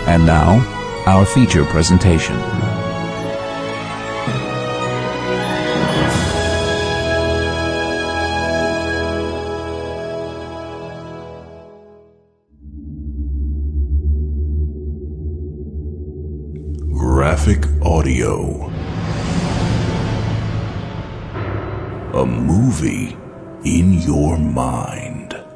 And now, our feature presentation. Graphic audio. A movie in your mind.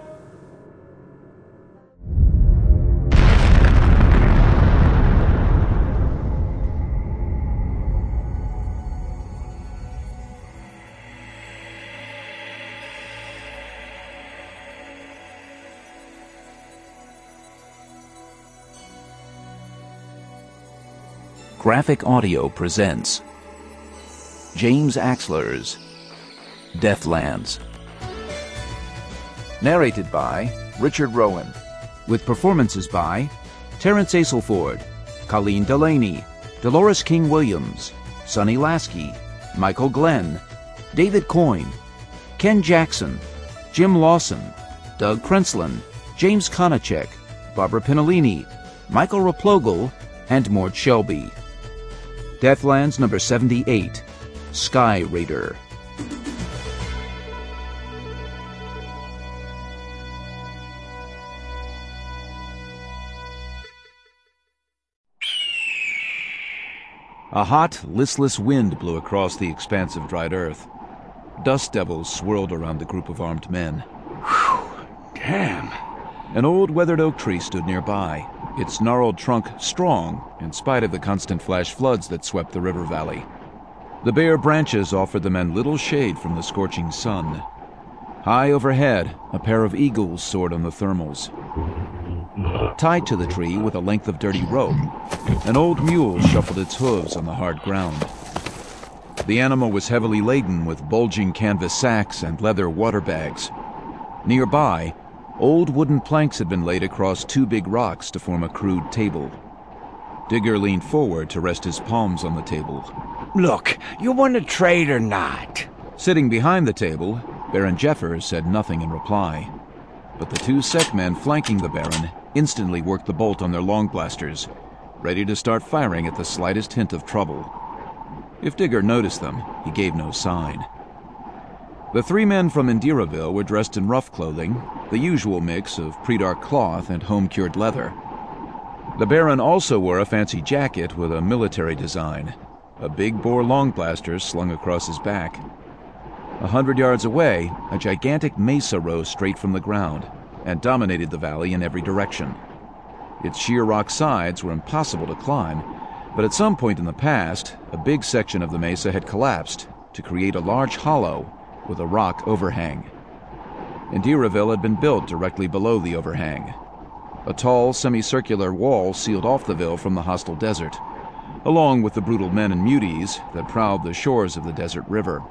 Graphic Audio presents James Axler's Deathlands. Narrated by Richard Rowan, with performances by Terrence Aselford, Colleen Delaney, Dolores King Williams, Sonny Lasky, Michael Glenn, David Coyne, Ken Jackson, Jim Lawson, Doug Krenslin, James Konachek, Barbara Pinolini, Michael Raplogel, and Mort Shelby. Deathlands number 78, Sky Raider. A hot, listless wind blew across the expanse of dried earth. Dust devils swirled around the group of armed men. Whew, damn. An old weathered oak tree stood nearby, its gnarled trunk strong in spite of the constant flash floods that swept the river valley. The bare branches offered the men little shade from the scorching sun. High overhead, a pair of eagles soared on the thermals. Tied to the tree with a length of dirty rope, an old mule shuffled its hooves on the hard ground. The animal was heavily laden with bulging canvas sacks and leather water bags. Nearby, old wooden planks had been laid across two big rocks to form a crude table. Digger leaned forward to rest his palms on the table. Look, you want to trade or not? Sitting behind the table, Baron Jeffers said nothing in reply. But the two Sec men flanking the Baron instantly worked the bolt on their long blasters, ready to start firing at the slightest hint of trouble. If Digger noticed them, he gave no sign. The three men from Indiraville were dressed in rough clothing, the usual mix of pre-dark cloth and home-cured leather. The Baron also wore a fancy jacket with a military design, a big-bore long blaster slung across his back. 100 yards away, a gigantic mesa rose straight from the ground and dominated the valley in every direction. Its sheer rock sides were impossible to climb, but at some point in the past, a big section of the mesa had collapsed to create a large hollow with a rock overhang. Indiraville had been built directly below the overhang. A tall, semicircular wall sealed off the ville from the hostile desert, along with the brutal men and muties that prowled the shores of the desert river.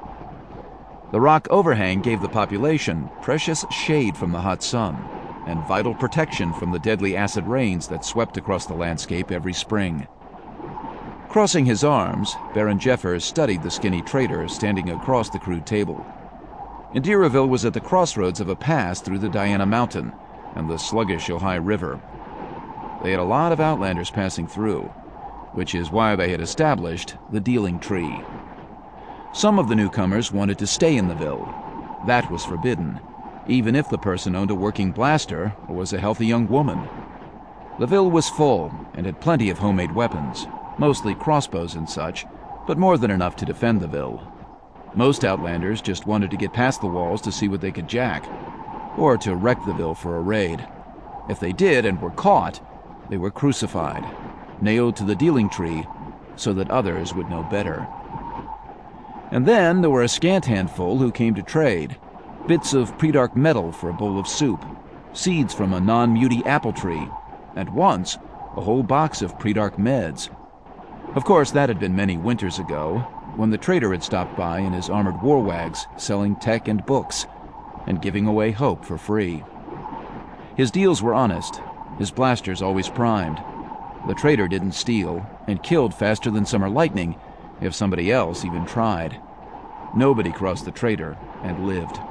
The rock overhang gave the population precious shade from the hot sun and vital protection from the deadly acid rains that swept across the landscape every spring. Crossing his arms, Baron Jeffers studied the skinny trader standing across the crude table. Indiraville was at the crossroads of a pass through the Diana Mountain and the sluggish Ojai River. They had a lot of outlanders passing through, which is why they had established the dealing tree. Some of the newcomers wanted to stay in the ville. That was forbidden, even if the person owned a working blaster or was a healthy young woman. The ville was full and had plenty of homemade weapons, mostly crossbows and such, but more than enough to defend the ville. Most outlanders just wanted to get past the walls to see what they could jack, or to wreck the ville for a raid. If they did and were caught, they were crucified, nailed to the dealing tree so that others would know better. And then there were a scant handful who came to trade. Bits of pre-dark metal for a bowl of soup, seeds from a non-muty apple tree, and once, a whole box of pre-dark meds. Of course, that had been many winters ago, when the trader had stopped by in his armored war wags, selling tech and books, and giving away hope for free. His deals were honest, his blasters always primed. The trader didn't steal, and killed faster than summer lightning, if somebody else even tried. Nobody crossed the trader and lived.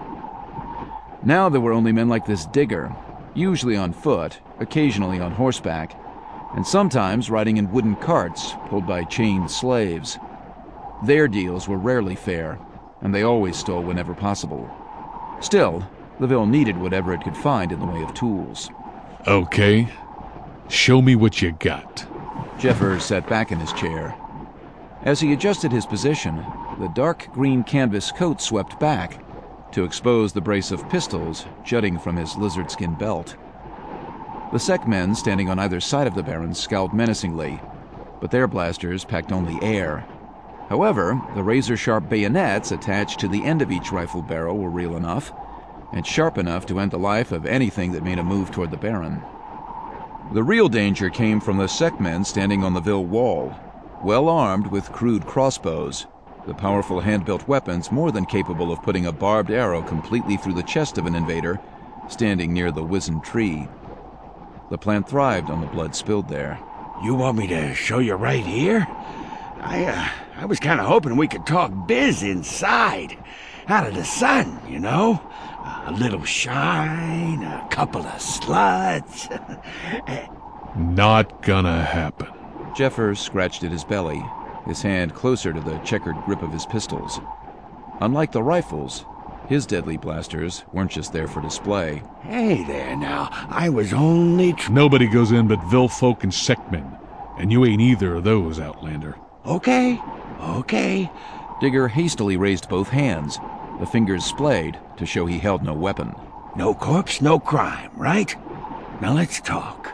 Now there were only men like this Digger, usually on foot, occasionally on horseback, and sometimes riding in wooden carts pulled by chained slaves. Their deals were rarely fair, and they always stole whenever possible. Still, the Ville needed whatever it could find in the way of tools. Okay, show me what you got. Jeffers sat back in his chair. As he adjusted his position, the dark green canvas coat swept back to expose the brace of pistols jutting from his lizard-skin belt. The Sec men standing on either side of the Baron scowled menacingly, but their blasters packed only air. However, the razor-sharp bayonets attached to the end of each rifle barrel were real enough, and sharp enough to end the life of anything that made a move toward the Baron. The real danger came from the Sec men standing on the Ville wall, well armed with crude crossbows, the powerful hand-built weapons more than capable of putting a barbed arrow completely through the chest of an invader standing near the wizened tree. The plant thrived on the blood spilled there. You want me to show you right here? I was kind of hoping we could talk biz inside. Out of the sun, you know? A little shine, a couple of sluts. Not gonna happen. Jeffers scratched at his belly, his hand closer to the checkered grip of his pistols. Unlike the rifles, his deadly blasters weren't just there for display. Hey there now, I was only Nobody goes in but Ville folk and Secmen, and you ain't either of those, Outlander. Okay. Digger hastily raised both hands, the fingers splayed to show he held no weapon. No corpse, no crime, right? Now let's talk.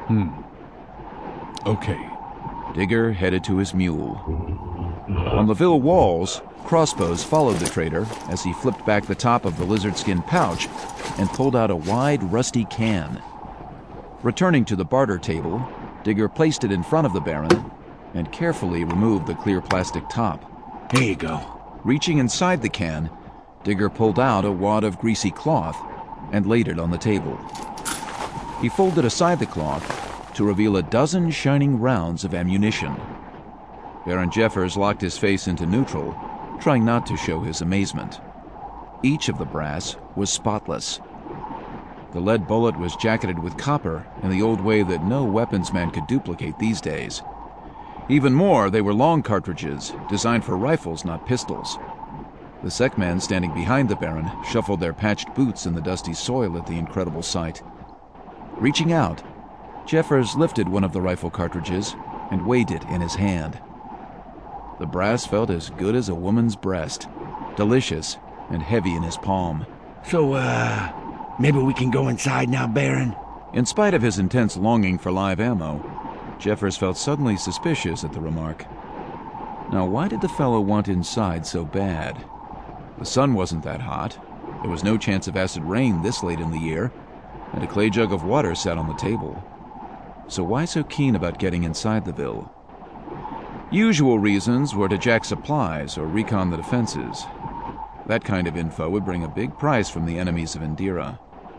Okay. Digger headed to his mule. On the Ville walls, crossbows followed the traitor as he flipped back the top of the lizard-skin pouch and pulled out a wide, rusty can. Returning to the barter table, Digger placed it in front of the Baron and carefully removed the clear plastic top. Here you go. Reaching inside the can, Digger pulled out a wad of greasy cloth and laid it on the table. He folded aside the cloth to reveal a dozen shining rounds of ammunition. Baron Jeffers locked his face into neutral, trying not to show his amazement. Each of the brass was spotless. The lead bullet was jacketed with copper in the old way that no weaponsman could duplicate these days. Even more, they were long cartridges, designed for rifles, not pistols. The Sec men standing behind the Baron shuffled their patched boots in the dusty soil at the incredible sight. Reaching out, Jeffers lifted one of the rifle cartridges and weighed it in his hand. The brass felt as good as a woman's breast, delicious and heavy in his palm. So, maybe we can go inside now, Baron? In spite of his intense longing for live ammo, Jeffers felt suddenly suspicious at the remark. Now, why did the fellow want inside so bad? The sun wasn't that hot, there was no chance of acid rain this late in the year, and a clay jug of water sat on the table. So why so keen about getting inside the Ville? Usual reasons were to jack supplies or recon the defenses. That kind of info would bring a big price from the enemies of Indira.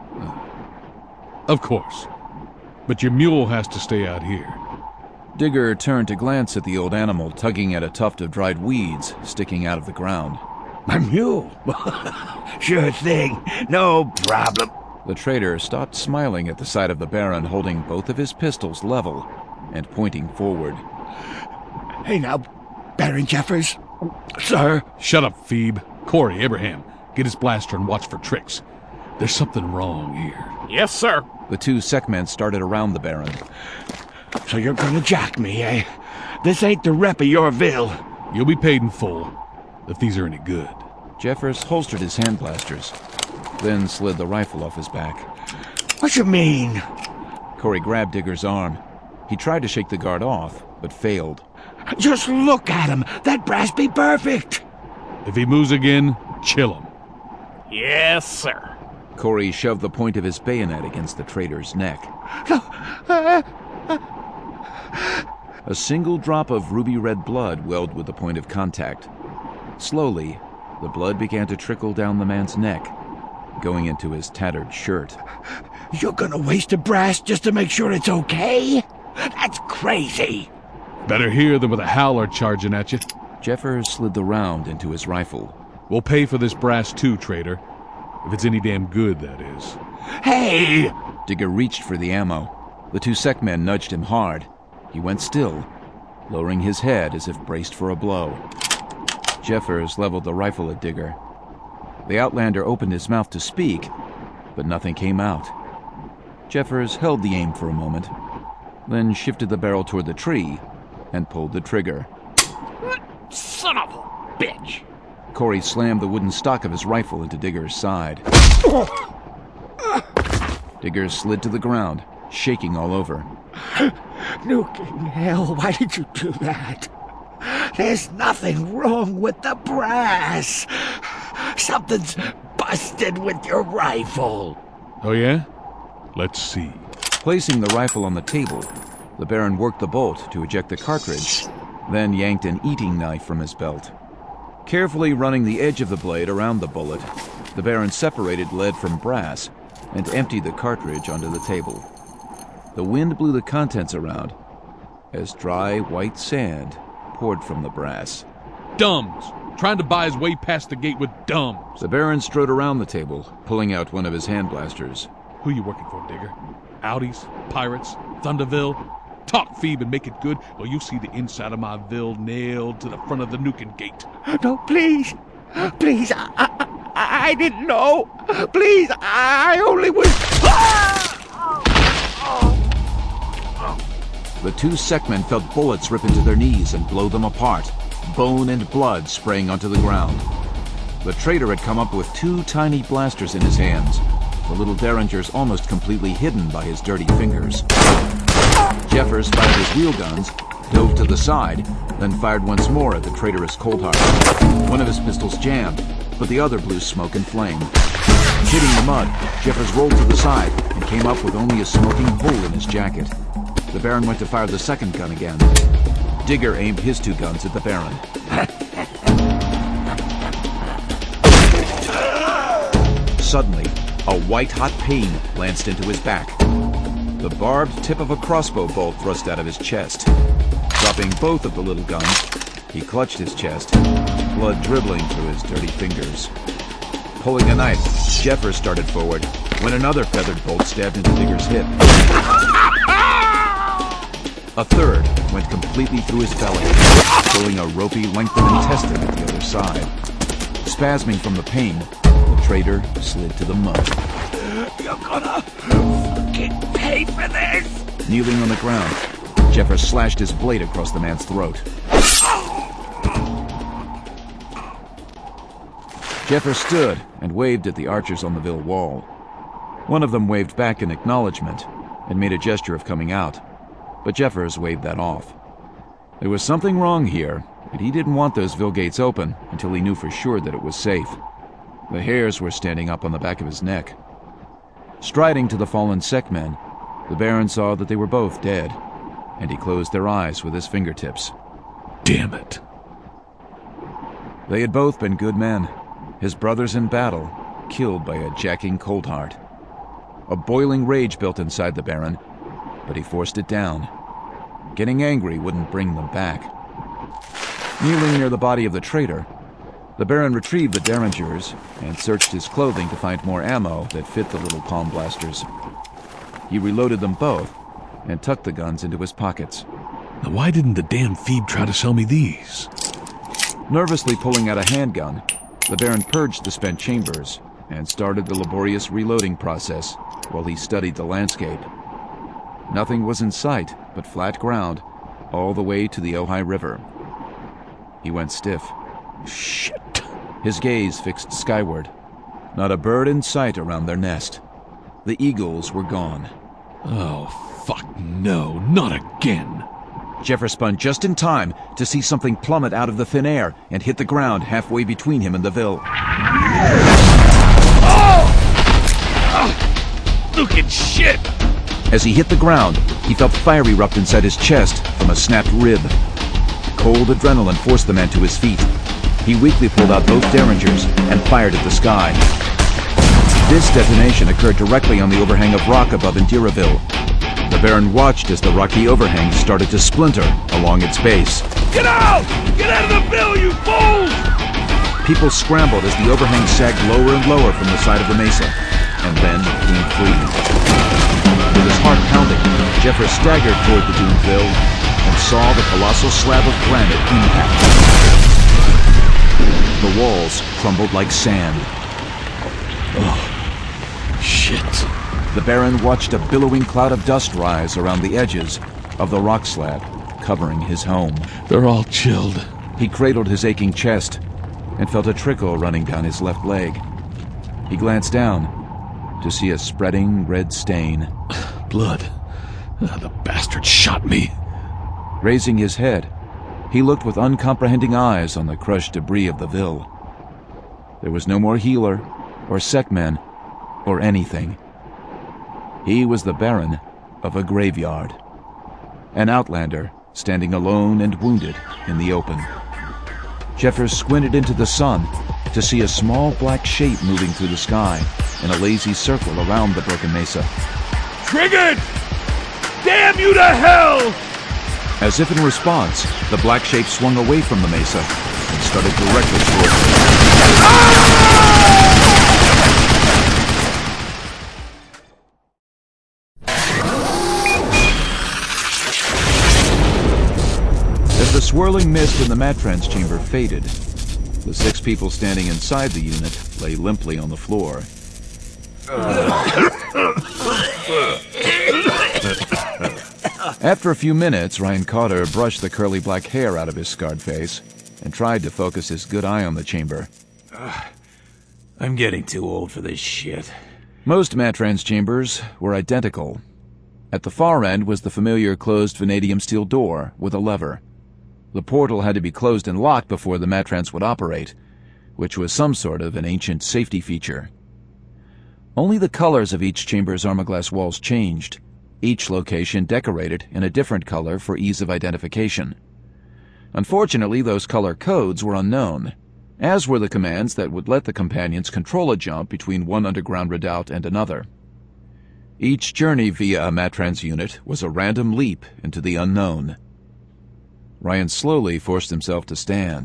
Of course. But your mule has to stay out here. Digger turned to glance at the old animal tugging at a tuft of dried weeds sticking out of the ground. My mule? Sure thing. No problem. The traitor stopped smiling at the sight of the Baron holding both of his pistols level and pointing forward. Hey now, Baron Jeffers. Sir. Shut up, Phoebe. Corey, Abraham, get his blaster and watch for tricks. There's something wrong here. Yes, sir. The two Sec men started around the Baron. So you're gonna jack me, eh? This ain't the rep of your Ville. You'll be paid in full, if these are any good. Jeffers holstered his hand blasters, then slid the rifle off his back. What you mean? Corey grabbed Digger's arm. He tried to shake the guard off, but failed. Just look at him. That brass be perfect. If he moves again, chill him. Yes, sir. Corey shoved the point of his bayonet against the traitor's neck. A single drop of ruby-red blood welled with the point of contact. Slowly, the blood began to trickle down the man's neck, going into his tattered shirt. You're gonna waste a brass just to make sure it's okay? That's crazy. Better here than with a howler charging at you. Jeffers slid the round into his rifle. We'll pay for this brass too, traitor. If it's any damn good, that is. Hey! Digger reached for the ammo, The two Sekmen nudged him hard. He went still, lowering his head as if braced for a blow. Jeffers leveled the rifle at Digger. The Outlander opened his mouth to speak, but nothing came out. Jeffers held the aim for a moment, then shifted the barrel toward the tree and pulled the trigger. Son of a bitch! Corey slammed the wooden stock of his rifle into Digger's side. Digger slid to the ground, shaking all over. Nuking hell, why did you do that? There's nothing wrong with the brass. Something's busted with your rifle. Oh, yeah? Let's see. Placing the rifle on the table, the Baron worked the bolt to eject the cartridge, then yanked an eating knife from his belt. Carefully running the edge of the blade around the bullet, the Baron separated lead from brass and emptied the cartridge onto the table. The wind blew the contents around as dry white sand poured from the brass. Dumbs! Trying to buy his way past the gate with dumbs. The Baron strode around the table, pulling out one of his hand blasters. Who you working for, Digger? Audis? Pirates? Thunderville? Talk, Phoebe, and make it good, or you see the inside of my ville nailed to the front of the nuking gate. No, please. Please, I didn't know. Please, I only was... The two Sekmen felt bullets rip into their knees and blow them apart, bone and blood spraying onto the ground. The traitor had come up with two tiny blasters in his hands, the little Derringers almost completely hidden by his dirty fingers. Jeffers fired his wheel guns, dove to the side, then fired once more at the traitorous Coldheart. One of his pistols jammed, but the other blew smoke and flame. Hitting the mud, Jeffers rolled to the side and came up with only a smoking hole in his jacket. The Baron went to fire the second gun again. Digger aimed his two guns at the Baron. Suddenly, a white-hot pain lanced into his back. The barbed tip of a crossbow bolt thrust out of his chest. Dropping both of the little guns, he clutched his chest, blood dribbling through his dirty fingers. Pulling a knife, Jeffers started forward when another feathered bolt stabbed into Digger's hip. A third went completely through his belly, pulling a ropey length of intestine at the other side. Spasming from the pain, the traitor slid to the mud. You're gonna fucking pay for this! Kneeling on the ground, Jeffers slashed his blade across the man's throat. Jeffers stood and waved at the archers on the Ville wall. One of them waved back in acknowledgement and made a gesture of coming out, but Jeffers waved that off. There was something wrong here, and he didn't want those Ville gates open until he knew for sure that it was safe. The hairs were standing up on the back of his neck. Striding to the fallen Sekmen, the Baron saw that they were both dead, and he closed their eyes with his fingertips. Damn it. They had both been good men, his brothers in battle, killed by a jacking Coldheart. A boiling rage built inside the Baron, but he forced it down. Getting angry wouldn't bring them back. Kneeling near the body of the traitor, the Baron retrieved the Derringers and searched his clothing to find more ammo that fit the little palm blasters. He reloaded them both and tucked the guns into his pockets. Now why didn't the damn Phoebe try to sell me these? Nervously pulling out a handgun, the Baron purged the spent chambers and started the laborious reloading process while he studied the landscape. Nothing was in sight but flat ground all the way to the Ojai River. He went stiff. Shit. His gaze fixed skyward. Not a bird in sight around their nest. The eagles were gone. Oh, fuck no, not again. Jeffers spun just in time to see something plummet out of the thin air and hit the ground halfway between him and the Ville. Look at shit! As he hit the ground, he felt fire erupt inside his chest from a snapped rib. Cold adrenaline forced the man to his feet. He weakly pulled out both Derringers and fired at the sky. This detonation occurred directly on the overhang of rock above Indiraville. The Baron watched as the rocky overhang started to splinter along its base. Get out! Get out of the Ville, you fools! People scrambled as the overhang sagged lower and lower from the side of the mesa. and then clean free. With his heart pounding, Jeffers staggered toward the Doomville and saw the colossal slab of granite impact. The walls crumbled like sand. Oh, shit. The Baron watched a billowing cloud of dust rise around the edges of the rock slab, covering his home. They're all chilled. He cradled his aching chest and felt a trickle running down his left leg. He glanced down to see a spreading red stain. Blood. The bastard shot me. Raising his head, he looked with uncomprehending eyes on the crushed debris of the Ville. There was no more healer, or Sekmen, or anything. He was the Baron of a graveyard. An outlander standing alone and wounded in the open. Jeffers squinted into the sun to see a small black shape moving through the sky in a lazy circle around the broken mesa. Triggered! Damn you to hell! As if in response, the black shape swung away from the mesa and started directly toward him. As the swirling mist in the Matrans chamber faded, the 6 people standing inside the unit lay limply on the floor. After a few minutes, Ryan Cotter brushed the curly black hair out of his scarred face and tried to focus his good eye on the chamber. I'm getting too old for this shit. Most Matrans chambers were identical. At the far end was the familiar closed vanadium steel door with a lever. The portal had to be closed and locked before the Matrans would operate, which was some sort of an ancient safety feature. Only the colors of each chamber's armor-glass walls changed, each location decorated in a different color for ease of identification. Unfortunately, those color codes were unknown, as were the commands that would let the companions control a jump between one underground redoubt and another. Each journey via a Matrans unit was a random leap into the unknown. Ryan slowly forced himself to stand.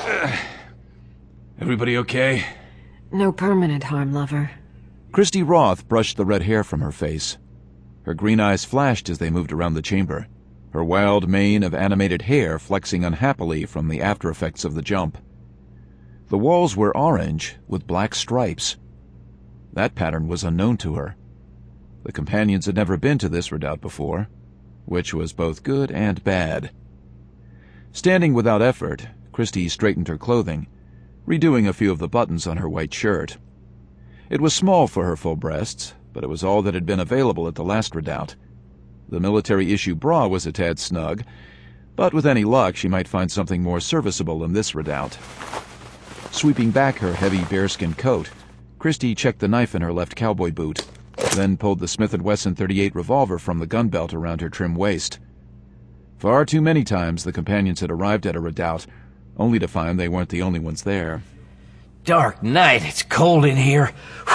Everybody okay? No permanent harm, lover. Christy Roth brushed the red hair from her face. Her green eyes flashed as they moved around the chamber, her wild mane of animated hair flexing unhappily from the after effects of the jump. The walls were orange with black stripes. That pattern was unknown to her. The companions had never been to this redoubt before, which was both good and bad. Standing without effort, Christy straightened her clothing, redoing a few of the buttons on her white shirt. It was small for her full breasts, but it was all that had been available at the last redoubt. The military-issue bra was a tad snug, but with any luck she might find something more serviceable in this redoubt. Sweeping back her heavy bearskin coat, Christy checked the knife in her left cowboy boot, then pulled the Smith & Wesson .38 revolver from the gun belt around her trim waist. Far too many times the companions had arrived at a redoubt, only to find they weren't the only ones there. Dark night, it's cold in here.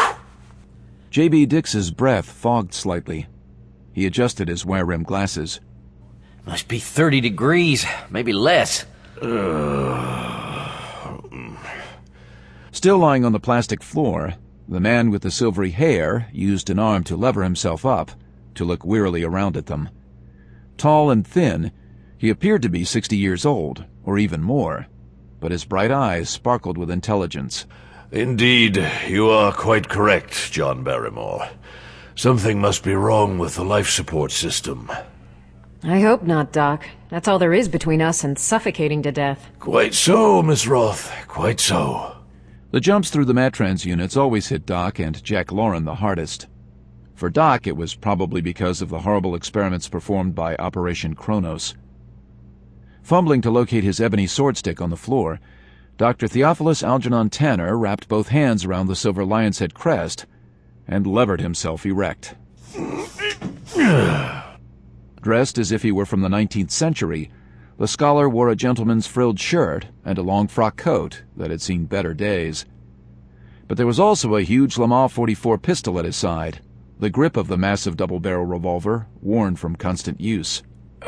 J.B. Dix's breath fogged slightly. He adjusted his wire-rimmed glasses. Must be 30 degrees, maybe less. Still lying on the plastic floor, the man with the silvery hair used an arm to lever himself up, to look wearily around at them. Tall and thin, he appeared to be 60 years old, or even more, but his bright eyes sparkled with intelligence. Indeed, you are quite correct, John Barrymore. Something must be wrong with the life support system. I hope not, Doc. That's all there is between us and suffocating to death. Quite so, Miss Roth, quite so. The jumps through the Matrans units always hit Doc and Jack Lauren the hardest. For Doc, it was probably because of the horrible experiments performed by Operation Kronos. Fumbling to locate his ebony swordstick on the floor, Dr. Theophilus Algernon Tanner wrapped both hands around the silver lion's head crest and levered himself erect. Dressed as if he were from the 19th century, the scholar wore a gentleman's frilled shirt and a long frock coat that had seen better days. But there was also a huge Lamar 44 pistol at his side, the grip of the massive double-barrel revolver worn from constant use.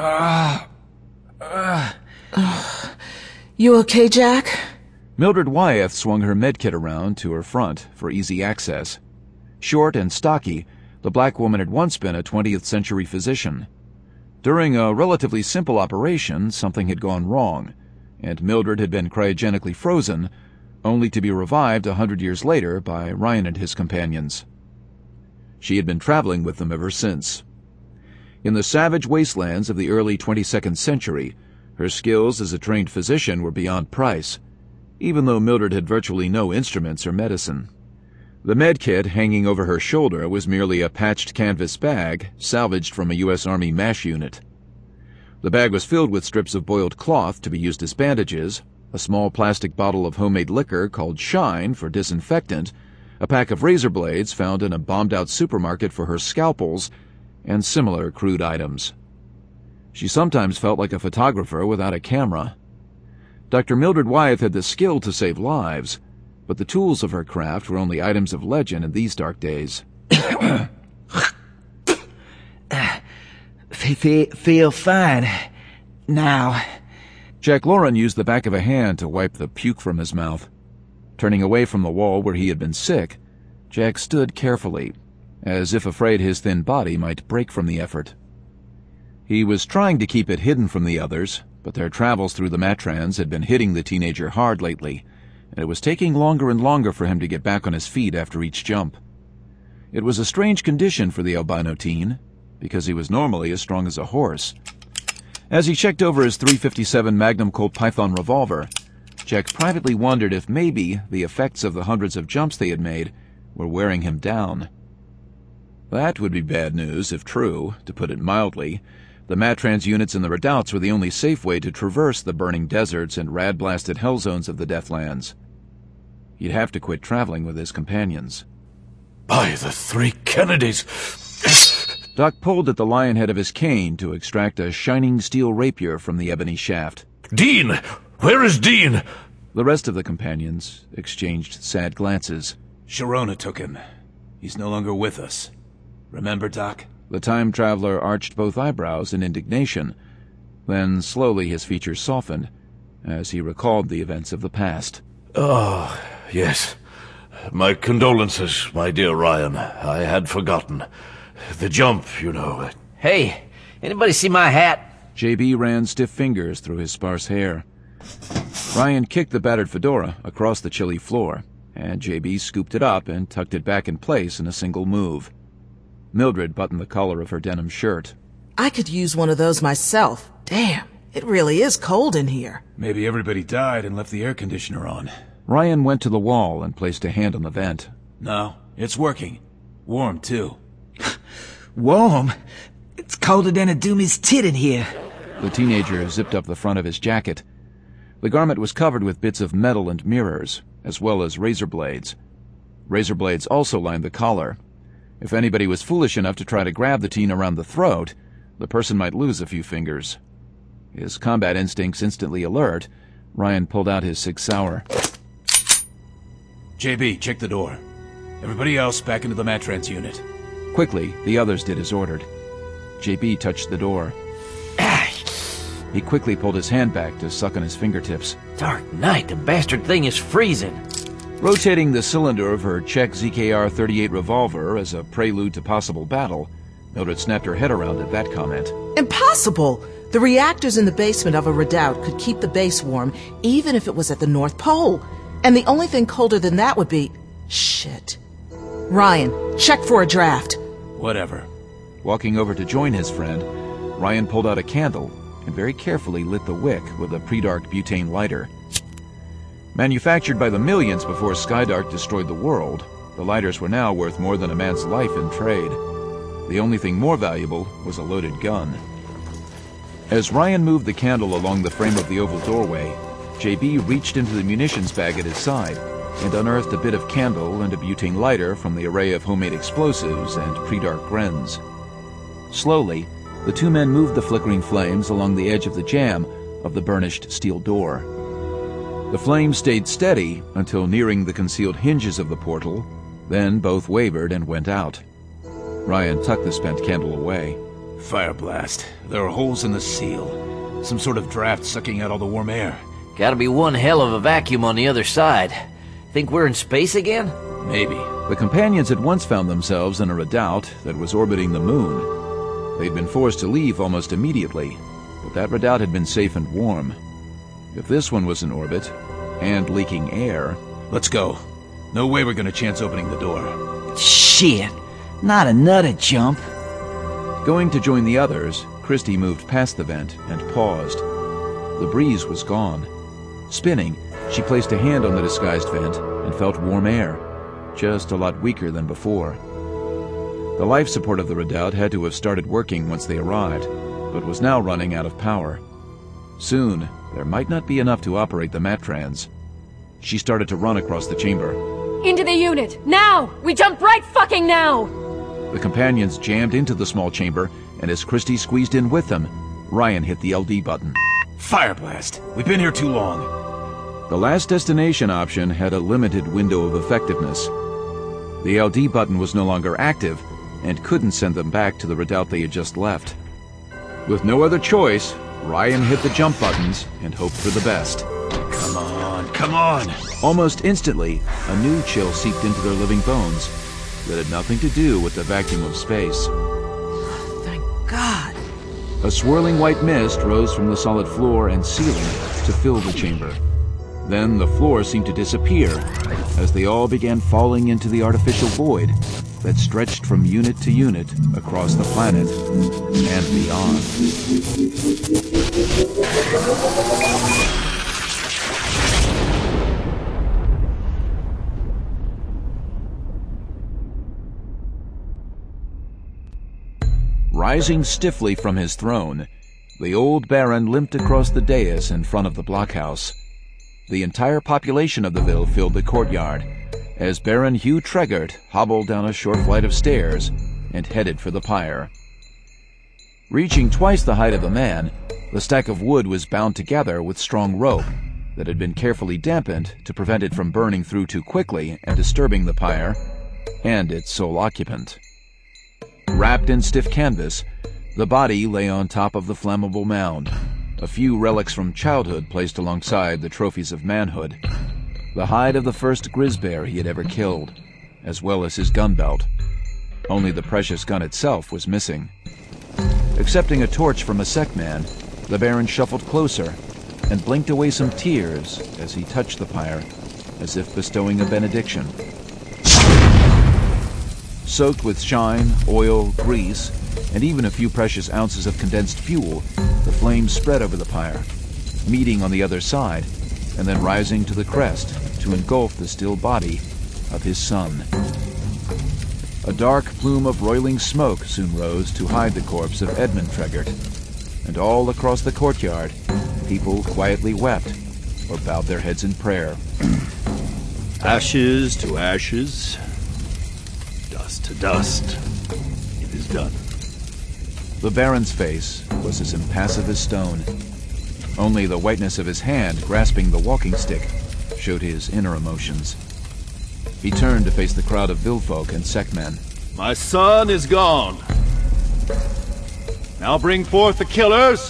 You okay, Jack? Mildred Wyeth swung her medkit around to her front for easy access. Short and stocky, the black woman had once been a 20th century physician. During a relatively simple operation, something had gone wrong, and Mildred had been cryogenically frozen, only to be revived 100 years later by Ryan and his companions. She had been traveling with them ever since. In the savage wastelands of the early 22nd century, her skills as a trained physician were beyond price, even though Mildred had virtually no instruments or medicine. The med kit hanging over her shoulder was merely a patched canvas bag salvaged from a U.S. Army MASH unit. The bag was filled with strips of boiled cloth to be used as bandages, a small plastic bottle of homemade liquor called Shine for disinfectant, a pack of razor blades found in a bombed-out supermarket for her scalpels, and similar crude items. She sometimes felt like a photographer without a camera. Dr. Mildred Wyeth had the skill to save lives, but the tools of her craft were only items of legend in these dark days. Feel fine. Now. Jack Loren used the back of a hand to wipe the puke from his mouth. Turning away from the wall where he had been sick, Jack stood carefully, as if afraid his thin body might break from the effort. He was trying to keep it hidden from the others, but their travels through the Matrans had been hitting the teenager hard lately, and it was taking longer and longer for him to get back on his feet after each jump. It was a strange condition for the albino teen, because he was normally as strong as a horse. As he checked over his .357 Magnum Colt Python revolver, Jack privately wondered if maybe the effects of the hundreds of jumps they had made were wearing him down. That would be bad news if true, to put it mildly. The Matrans units in the redoubts were the only safe way to traverse the burning deserts and rad-blasted hell zones of the Deathlands. He'd have to quit traveling with his companions. By the three Kennedys! Doc pulled at the lion head of his cane to extract a shining steel rapier from the ebony shaft. Dean! Where is Dean? The rest of the companions exchanged sad glances. Sharona took him. He's no longer with us. Remember, Doc? The time traveler arched both eyebrows in indignation. Then slowly his features softened as he recalled the events of the past. Oh, yes. My condolences, my dear Ryan. I had forgotten. The jump, you know. Hey, anybody see my hat? J.B. ran stiff fingers through his sparse hair. Ryan kicked the battered fedora across the chilly floor, and J.B. scooped it up and tucked it back in place in a single move. Mildred buttoned the collar of her denim shirt. I could use one of those myself. Damn, it really is cold in here. Maybe everybody died and left the air conditioner on. Ryan went to the wall and placed a hand on the vent. No, it's working. Warm, too. Warm? It's colder than a doomie's tit in here. The teenager zipped up the front of his jacket. The garment was covered with bits of metal and mirrors, as well as razor blades. Razor blades also lined the collar. If anybody was foolish enough to try to grab the teen around the throat, the person might lose a few fingers. His combat instincts instantly alert, Ryan pulled out his Sig Sauer. JB, check the door. Everybody else back into the Matrans unit. Quickly, the others did as ordered. JB touched the door. He quickly pulled his hand back to suck on his fingertips. Dark night, the bastard thing is freezing. Rotating the cylinder of her Czech ZKR-38 revolver as a prelude to possible battle, Mildred snapped her head around at that comment. Impossible! The reactors in the basement of a redoubt could keep the base warm even if it was at the North Pole. And the only thing colder than that would be... Shit. Ryan, check for a draft. Whatever. Walking over to join his friend, Ryan pulled out a candle and very carefully lit the wick with a pre-dark butane lighter. Manufactured by the millions before Skydark destroyed the world, the lighters were now worth more than a man's life in trade. The only thing more valuable was a loaded gun. As Ryan moved the candle along the frame of the oval doorway, JB reached into the munitions bag at his side and unearthed a bit of candle and a butane lighter from the array of homemade explosives and pre-dark Grens. Slowly, the two men moved the flickering flames along the edge of the jamb of the burnished steel door. The flames stayed steady until nearing the concealed hinges of the portal, then both wavered and went out. Ryan tucked the spent candle away. Fire blast. There are holes in the seal. Some sort of draft sucking out all the warm air. Gotta be one hell of a vacuum on the other side. Think we're in space again? Maybe. The companions had once found themselves in a redoubt that was orbiting the moon. They'd been forced to leave almost immediately, but that redoubt had been safe and warm. If this one was in orbit, and leaking air... Let's go. No way we're gonna chance opening the door. Shit. Not another jump. Going to join the others, Christy moved past the vent and paused. The breeze was gone. Spinning, she placed a hand on the disguised vent and felt warm air, just a lot weaker than before. The life support of the redoubt had to have started working once they arrived, but was now running out of power. Soon, there might not be enough to operate the Matrans. She started to run across the chamber. Into the unit! Now! We jump right fucking now! The companions jammed into the small chamber, and as Christy squeezed in with them, Ryan hit the LD button. Fire blast! We've been here too long. The last destination option had a limited window of effectiveness. The LD button was no longer active, and couldn't send them back to the redoubt they had just left. With no other choice, Ryan hit the jump buttons and hoped for the best. Come on, come on! Almost instantly, a new chill seeped into their living bones that had nothing to do with the vacuum of space. Thank God. A swirling white mist rose from the solid floor and ceiling to fill the chamber. Then the floor seemed to disappear as they all began falling into the artificial void that stretched from unit to unit across the planet and beyond. Rising stiffly from his throne, the old Baron limped across the dais in front of the blockhouse. The entire population of the Ville filled the courtyard, as Baron Hugh Treggart hobbled down a short flight of stairs and headed for the pyre. Reaching twice the height of a man, the stack of wood was bound together with strong rope that had been carefully dampened to prevent it from burning through too quickly and disturbing the pyre and its sole occupant. Wrapped in stiff canvas, the body lay on top of the flammable mound, a few relics from childhood placed alongside the trophies of manhood. The hide of the first grizzbear he had ever killed, as well as his gun belt. Only the precious gun itself was missing. Accepting a torch from a Sekman, the Baron shuffled closer and blinked away some tears as he touched the pyre, as if bestowing a benediction. Soaked with shine, oil, grease, and even a few precious ounces of condensed fuel, the flames spread over the pyre, meeting on the other side, and then rising to the crest to engulf the still body of his son. A dark plume of roiling smoke soon rose to hide the corpse of Edmund Treggart, and all across the courtyard, people quietly wept or bowed their heads in prayer. Ashes to ashes, dust to dust. It is done. The Baron's face was as impassive as stone. Only the whiteness of his hand grasping the walking stick showed his inner emotions. He turned to face the crowd of Villefolk and Sekmen. My son is gone. Now bring forth the killers.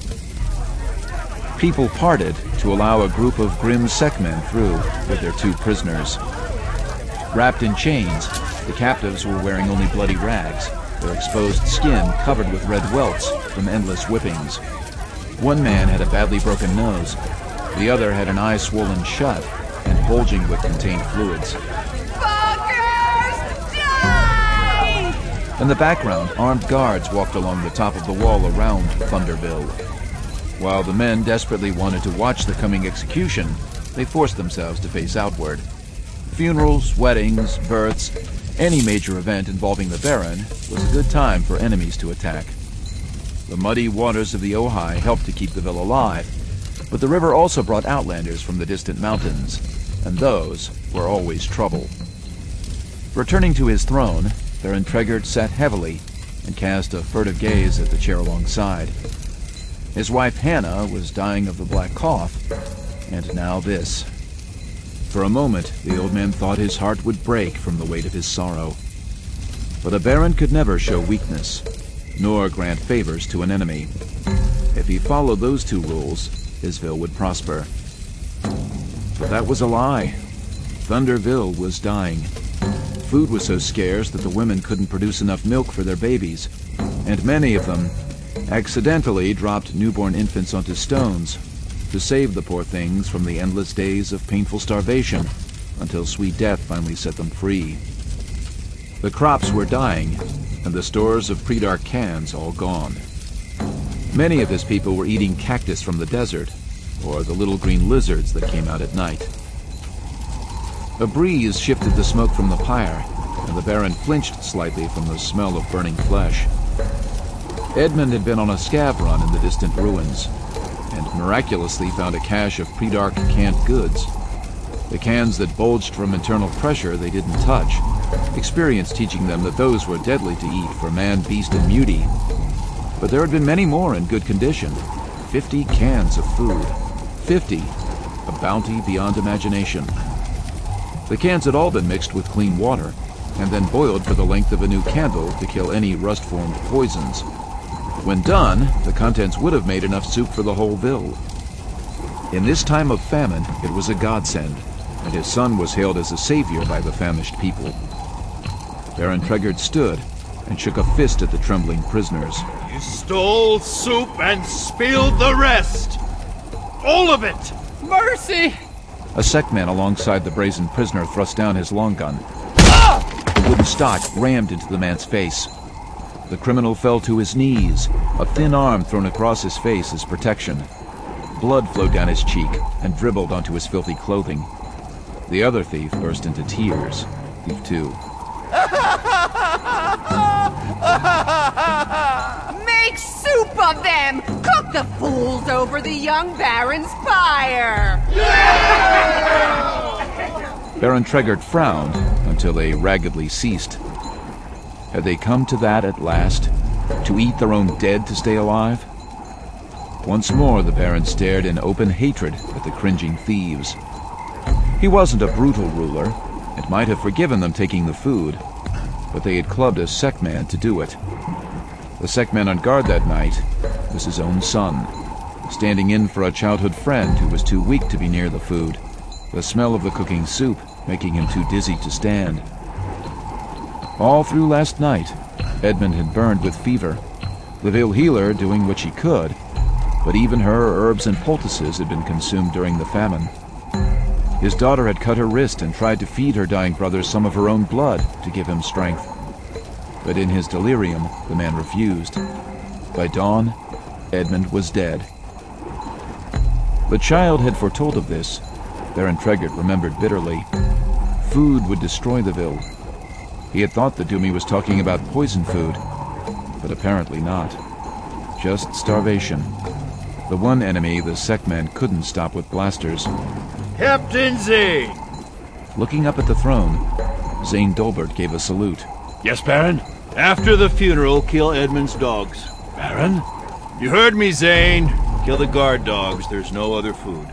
People parted to allow a group of grim Sekmen through with their 2 prisoners. Wrapped in chains, the captives were wearing only bloody rags, their exposed skin covered with red welts from endless whippings. One man had a badly broken nose. The other had an eye swollen shut and bulging with contained fluids. Fuckers! Die! In the background, armed guards walked along the top of the wall around Thunderville. While the men desperately wanted to watch the coming execution, they forced themselves to face outward. Funerals, weddings, births, any major event involving the Baron was a good time for enemies to attack. The muddy waters of the Ojai helped to keep the Ville alive, but the river also brought outlanders from the distant mountains, and those were always trouble. Returning to his throne, Baron Treggart sat heavily and cast a furtive gaze at the chair alongside. His wife Hannah was dying of the black cough, and now this. For a moment, the old man thought his heart would break from the weight of his sorrow. But a Baron could never show weakness, nor grant favors to an enemy. If he followed those 2 rules, his Ville would prosper. But that was a lie. Thunderville was dying, Food was so scarce that the women couldn't produce enough milk for their babies, and many of them accidentally dropped newborn infants onto stones to save the poor things from the endless days of painful starvation until sweet death finally set them free. The crops were dying, and the stores of pre-dark cans all gone. Many of his people were eating cactus from the desert, or the little green lizards that came out at night. A breeze shifted the smoke from the pyre, and the Baron flinched slightly from the smell of burning flesh. Edmund had been on a scav run in the distant ruins, and miraculously found a cache of pre-dark canned goods. The cans that bulged from internal pressure they didn't touch, experience teaching them that those were deadly to eat for man, beast, and mutie. But there had been many more in good condition. 50 cans of food. 50. A bounty beyond imagination. The cans had all been mixed with clean water, and then boiled for the length of a new candle to kill any rust-formed poisons. When done, the contents would have made enough soup for the whole ville. In this time of famine, it was a godsend, and his son was hailed as a savior by the famished people. Baron Tregard stood and shook a fist at the trembling prisoners. You stole soup and spilled the rest! All of it! Mercy! A Sekman alongside the brazen prisoner thrust down his long gun. The wooden stock rammed into the man's face. The criminal fell to his knees, a thin arm thrown across his face as protection. Blood flowed down his cheek and dribbled onto his filthy clothing. The other thief burst into tears. Thief 2. Make soup of them! Cook the fools over the young Baron's fire! Baron Tregard frowned until they raggedly ceased. Had they come to that at last? To eat their own dead to stay alive? Once more the Baron stared in open hatred at the cringing thieves. He wasn't a brutal ruler, and might have forgiven them taking the food, but they had clubbed a Sekman to do it. The Sekman on guard that night was his own son, standing in for a childhood friend who was too weak to be near the food, the smell of the cooking soup making him too dizzy to stand. All through last night, Edmund had burned with fever, the Ville healer doing what she could, but even her herbs and poultices had been consumed during the famine. His daughter had cut her wrist and tried to feed her dying brother some of her own blood to give him strength. But in his delirium, the man refused. By dawn, Edmund was dead. The child had foretold of this, Baron Tregard remembered bitterly. Food would destroy the Ville. He had thought the Doomy was talking about poison food, but apparently not. Just starvation. The one enemy the Sekman couldn't stop with blasters. Captain Zane! Looking up at the throne, Zane Dolbert gave a salute. Yes, Baron? After the funeral, kill Edmund's dogs. Baron? You heard me, Zane. Kill the guard dogs. There's no other food.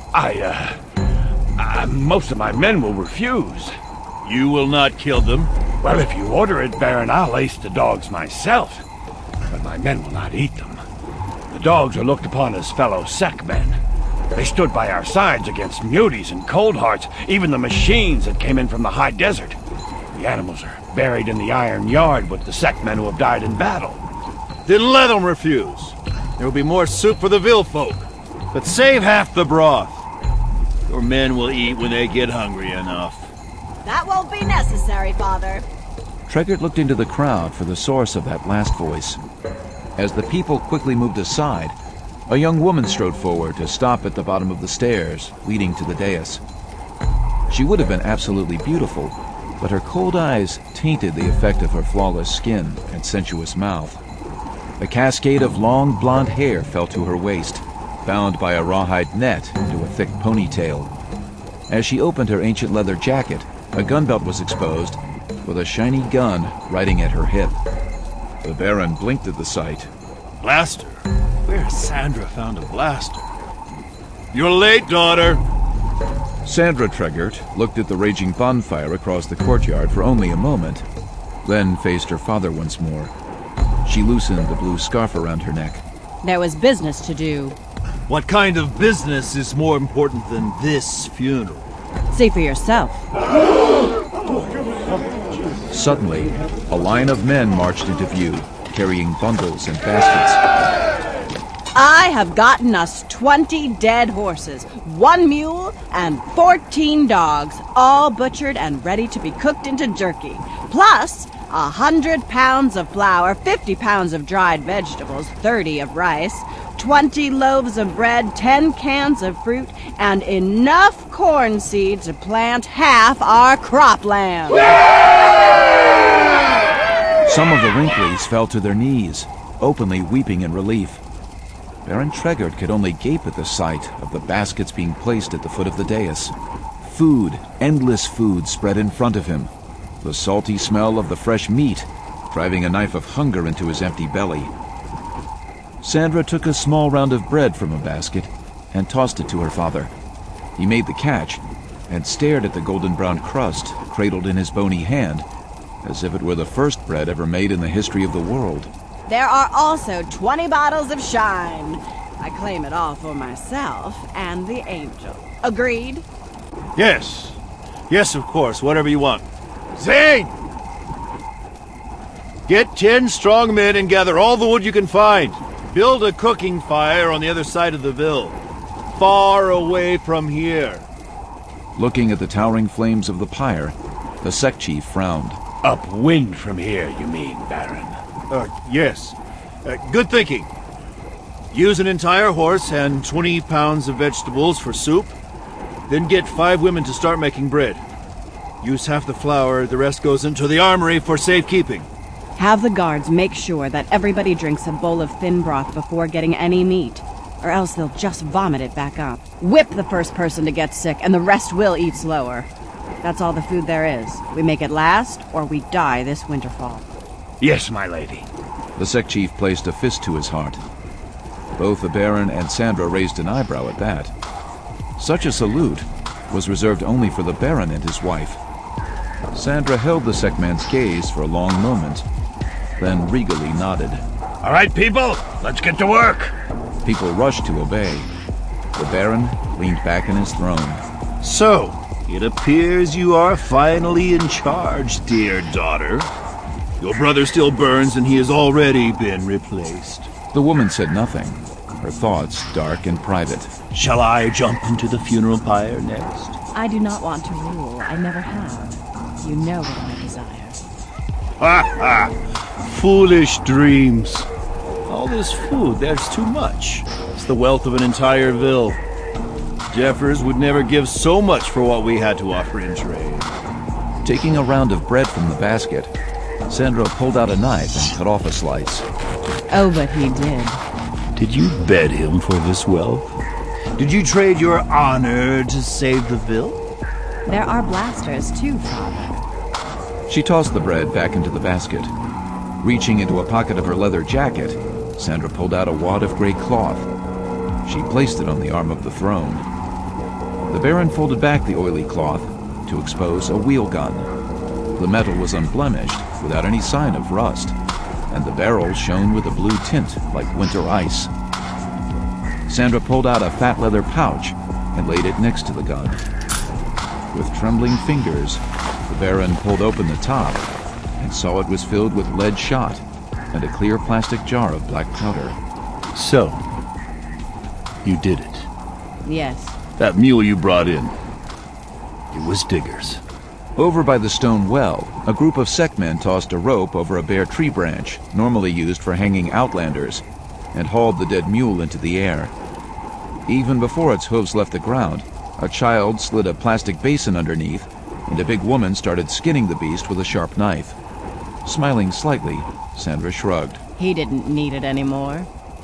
Most of my men will refuse. You will not kill them. Well, if you order it, Baron, I'll ace the dogs myself. But my men will not eat them. The dogs are looked upon as fellow Sekmen. They stood by our sides against muties and cold hearts, even the machines that came in from the high desert. The animals are buried in the iron yard with the Sekmen who have died in battle. Then let them refuse. There will be more soup for the Ville folk. But save half the broth. Your men will eat when they get hungry enough. That won't be necessary, Father. Tregard looked into the crowd for the source of that last voice. As the people quickly moved aside, a young woman strode forward to stop at the bottom of the stairs leading to the dais. She would have been absolutely beautiful, but her cold eyes tainted the effect of her flawless skin and sensuous mouth. A cascade of long blonde hair fell to her waist, bound by a rawhide net into a thick ponytail. As she opened her ancient leather jacket, a gun belt was exposed, with a shiny gun riding at her hip. The Baron blinked at the sight. Blaster? Where has Sandra found a blaster? You're late, daughter. Sandra Tregard looked at the raging bonfire across the courtyard for only a moment, then faced her father once more. She loosened the blue scarf around her neck. There was business to do. What kind of business is more important than this funeral? See for yourself. Suddenly, a line of men marched into view, carrying bundles and baskets. I have gotten us 20 dead horses, 1 mule, and 14 dogs, all butchered and ready to be cooked into jerky. Plus, 100 pounds of flour, 50 pounds of dried vegetables, 30 of rice, 20 loaves of bread, 10 cans of fruit, and enough corn seed to plant half our cropland. Some of the Wrinkleys fell to their knees, openly weeping in relief. Baron Tregart could only gape at the sight of the baskets being placed at the foot of the dais. Food, endless food, spread in front of him. The salty smell of the fresh meat driving a knife of hunger into his empty belly. Sandra took a small round of bread from a basket and tossed it to her father. He made the catch and stared at the golden-brown crust cradled in his bony hand, as if it were the first bread ever made in the history of the world. There are also 20 bottles of shine. I claim it all for myself and the angel. Agreed? Yes. Yes, of course. Whatever you want. Zane! Get 10 strong men and gather all the wood you can find. Build a cooking fire on the other side of the Ville, far away from here. Looking at the towering flames of the pyre, the sect chief frowned. Upwind from here, you mean, Baron? Yes. Good thinking. Use an entire horse and 20 pounds of vegetables for soup. Then get 5 women to start making bread. Use half the flour, the rest goes into the armory for safekeeping. Have the guards make sure that everybody drinks a bowl of thin broth before getting any meat, or else they'll just vomit it back up. Whip the first person to get sick, and the rest will eat slower. That's all the food there is. We make it last, or we die this winterfall. Yes, my lady. The sect chief placed a fist to his heart. Both the Baron and Sandra raised an eyebrow at that. Such a salute was reserved only for the Baron and his wife. Sandra held the sect man's gaze for a long moment, then regally nodded. All right, people, let's get to work. People rushed to obey. The Baron leaned back in his throne. So, it appears you are finally in charge, dear daughter. Your brother still burns and he has already been replaced. The woman said nothing, her thoughts dark and private. Shall I jump into the funeral pyre next? I do not want to rule. I never have. You know what I desire. Ha ha! Foolish dreams. All this food, there's too much. It's the wealth of an entire Ville. Jeffers would never give so much for what we had to offer in trade. Taking a round of bread from the basket, Sandra pulled out a knife and cut off a slice. Oh, but he did. Did you bed him for this wealth? Did you trade your honor to save the Ville? There are blasters too, Father. She tossed the bread back into the basket. Reaching into a pocket of her leather jacket, Sandra pulled out a wad of gray cloth. She placed it on the arm of the throne. The Baron folded back the oily cloth to expose a wheel gun. The metal was unblemished, without any sign of rust, and the barrel shone with a blue tint like winter ice. Sandra pulled out a fat leather pouch and laid it next to the gun. With trembling fingers, the Baron pulled open the top and saw it was filled with lead shot and a clear plastic jar of black powder. So, you did it. Yes. That mule you brought in, it was Digger's. Over by the stone well, a group of sect men tossed a rope over a bare tree branch, normally used for hanging outlanders, and hauled the dead mule into the air. Even before its hooves left the ground, a child slid a plastic basin underneath, and a big woman started skinning the beast with a sharp knife. Smiling slightly, Sandra shrugged. He didn't need it anymore.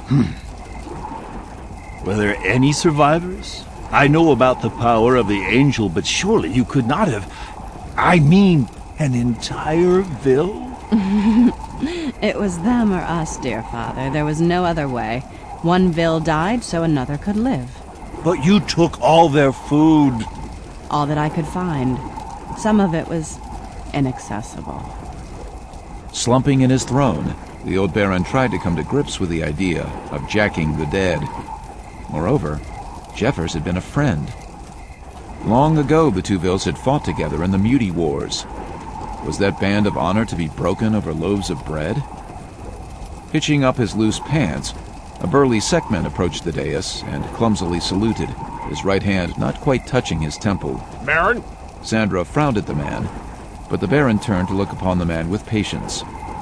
Were there any survivors? I know about the power of the angel, but surely you could not have... I mean, an entire Ville? It was them or us, dear Father. There was no other way. One Ville died so another could live. But you took all their food. All that I could find. Some of it was inaccessible. Slumping in his throne, the old Baron tried to come to grips with the idea of jacking the dead. Moreover, Jeffers had been a friend. Long ago, the two Villes had fought together in the Muty Wars. Was that band of honor to be broken over loaves of bread? Hitching up his loose pants, a burly Sekman approached the dais and clumsily saluted, his right hand not quite touching his temple. Baron? Sandra frowned at the man, but the Baron turned to look upon the man with patience.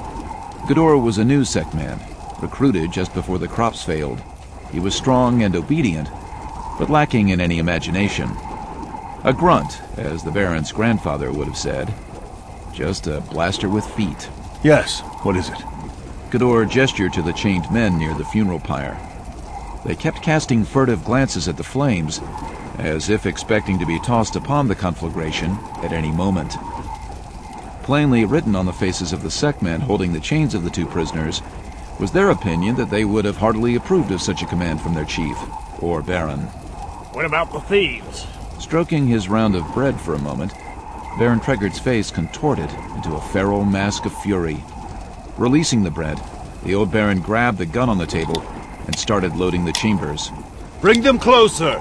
Gador was a new Sekman, recruited just before the crops failed. He was strong and obedient, but lacking in any imagination. A grunt, as the Baron's grandfather would have said. Just a blaster with feet. Yes, what is it? Gador gestured to the chained men near the funeral pyre. They kept casting furtive glances at the flames, as if expecting to be tossed upon the conflagration at any moment. Plainly written on the faces of the Sekmen holding the chains of the two prisoners was their opinion that they would have heartily approved of such a command from their chief, or Baron. What about the thieves? Stroking his round of bread for a moment, Baron Tregard's face contorted into a feral mask of fury. Releasing the bread, the old Baron grabbed the gun on the table and started loading the chambers. Bring them closer!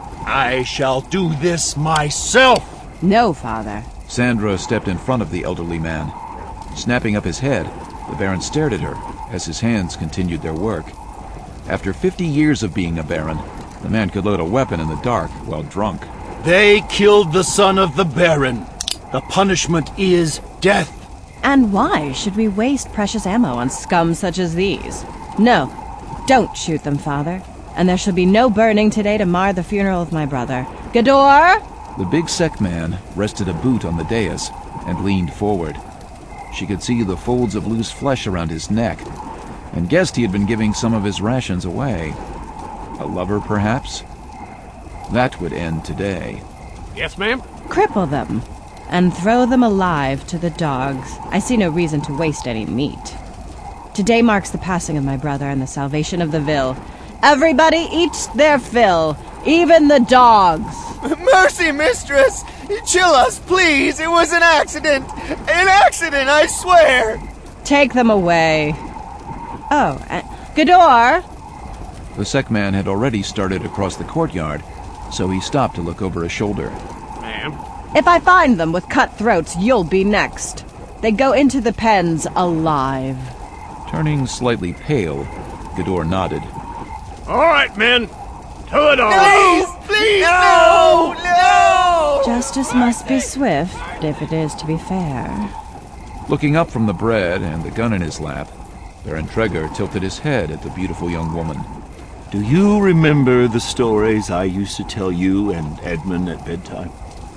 I shall do this myself! No, Father. Sandra stepped in front of the elderly man. Snapping up his head, the Baron stared at her as his hands continued their work. After 50 years of being a Baron, the man could load a weapon in the dark while drunk. They killed the son of the Baron. The punishment is death. And why should we waste precious ammo on scum such as these? No, don't shoot them, Father. And there shall be no burning today to mar the funeral of my brother. Gador! The big Sekman rested a boot on the dais and leaned forward. She could see the folds of loose flesh around his neck, and guessed he had been giving some of his rations away. A lover, perhaps? That would end today. Yes, ma'am? Cripple them, and throw them alive to the dogs. I see no reason to waste any meat. Today marks the passing of my brother and the salvation of the Vil. Everybody eats their fill, even the dogs. Mercy, mistress! Chill us, please! It was an accident! An accident, I swear! Take them away. Oh, Gador! The Sekman had already started across the courtyard, so he stopped to look over his shoulder. Ma'am? If I find them with cut throats, you'll be next. They go into the pens alive. Turning slightly pale, Gador nodded. All right, men. To the dogs. Please, no! No! Justice must be swift, if it is to be fair. Looking up from the bread and the gun in his lap, Baron Tregard tilted his head at the beautiful young woman. Do you remember the stories I used to tell you and Edmund at bedtime?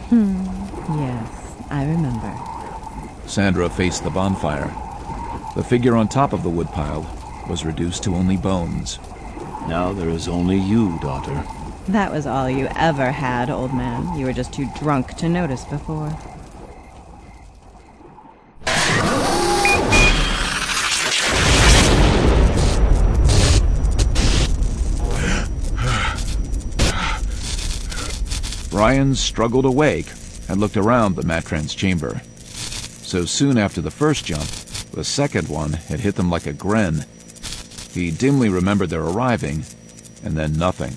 Yes, I remember. Sandra faced the bonfire. The figure on top of the woodpile was reduced to only bones. Now there is only you, daughter. That was all you ever had, old man. You were just too drunk to notice before. Ryan struggled awake and looked around the Matrans chamber. So soon after the first jump, the second one had hit them like a gren. He dimly remembered their arriving, and then nothing.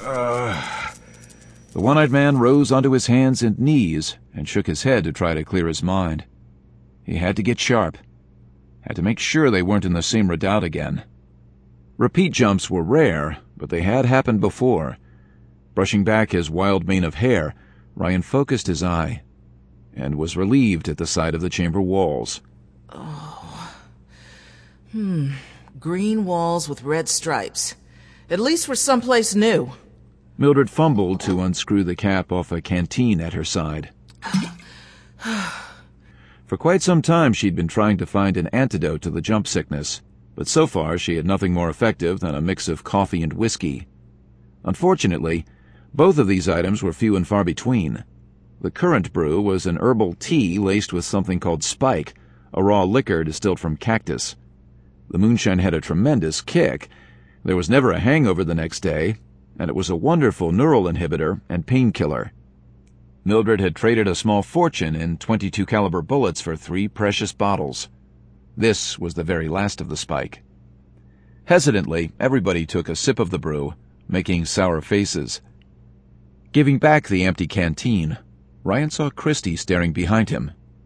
The one-eyed man rose onto his hands and knees and shook his head to try to clear his mind. He had to get sharp. Had to make sure they weren't in the same redoubt again. Repeat jumps were rare, but they had happened before. Brushing back his wild mane of hair, Ryan focused his eye and was relieved at the sight of the chamber walls. Green walls with red stripes. At least we're someplace new. Mildred fumbled to unscrew the cap off a canteen at her side. For quite some time she'd been trying to find an antidote to the jump sickness, but so far she had nothing more effective than a mix of coffee and whiskey. Unfortunately, both of these items were few and far between. The current brew was an herbal tea laced with something called spike, a raw liquor distilled from cactus. The moonshine had a tremendous kick. There was never a hangover the next day, and it was a wonderful neural inhibitor and painkiller. Mildred had traded a small fortune in .22 caliber bullets for 3 precious bottles. This was the very last of the spike. Hesitantly, everybody took a sip of the brew, making sour faces. Giving back the empty canteen, Ryan saw Christy staring behind him.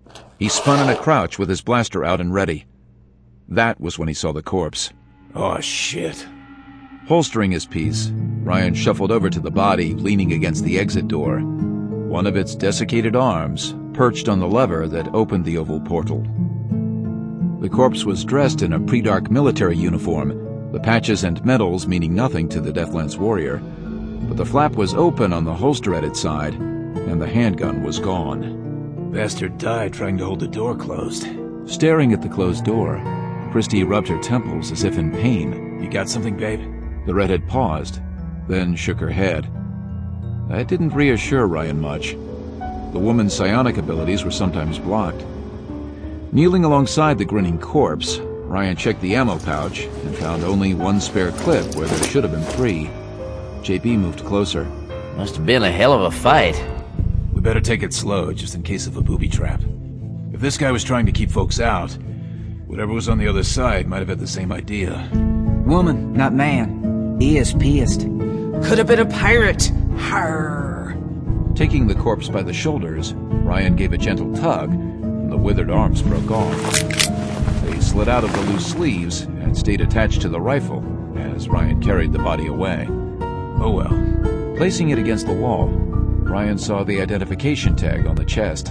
He spun in a crouch with his blaster out and ready. That was when he saw the corpse. Oh, shit. Holstering his piece, Ryan shuffled over to the body, leaning against the exit door. One of its desiccated arms perched on the lever that opened the oval portal. The corpse was dressed in a pre-dark military uniform, the patches and medals meaning nothing to the Deathlands warrior. But the flap was open on the holster at its side, and the handgun was gone. Bastard died trying to hold the door closed. Staring at the closed door, Christy rubbed her temples as if in pain. You got something, babe? The redhead paused, then shook her head. That didn't reassure Ryan much. The woman's psionic abilities were sometimes blocked. Kneeling alongside the grinning corpse, Ryan checked the ammo pouch and found only one spare clip where there should have been 3. JB moved closer. Must have been a hell of a fight. We better take it slow, just in case of a booby trap. If this guy was trying to keep folks out, whatever was on the other side might have had the same idea. Woman, not man. He is pissed. Could have been a pirate. Harr. Taking the corpse by the shoulders, Ryan gave a gentle tug, and the withered arms broke off. They slid out of the loose sleeves and stayed attached to the rifle as Ryan carried the body away. Oh well. Placing it against the wall, Ryan saw the identification tag on the chest.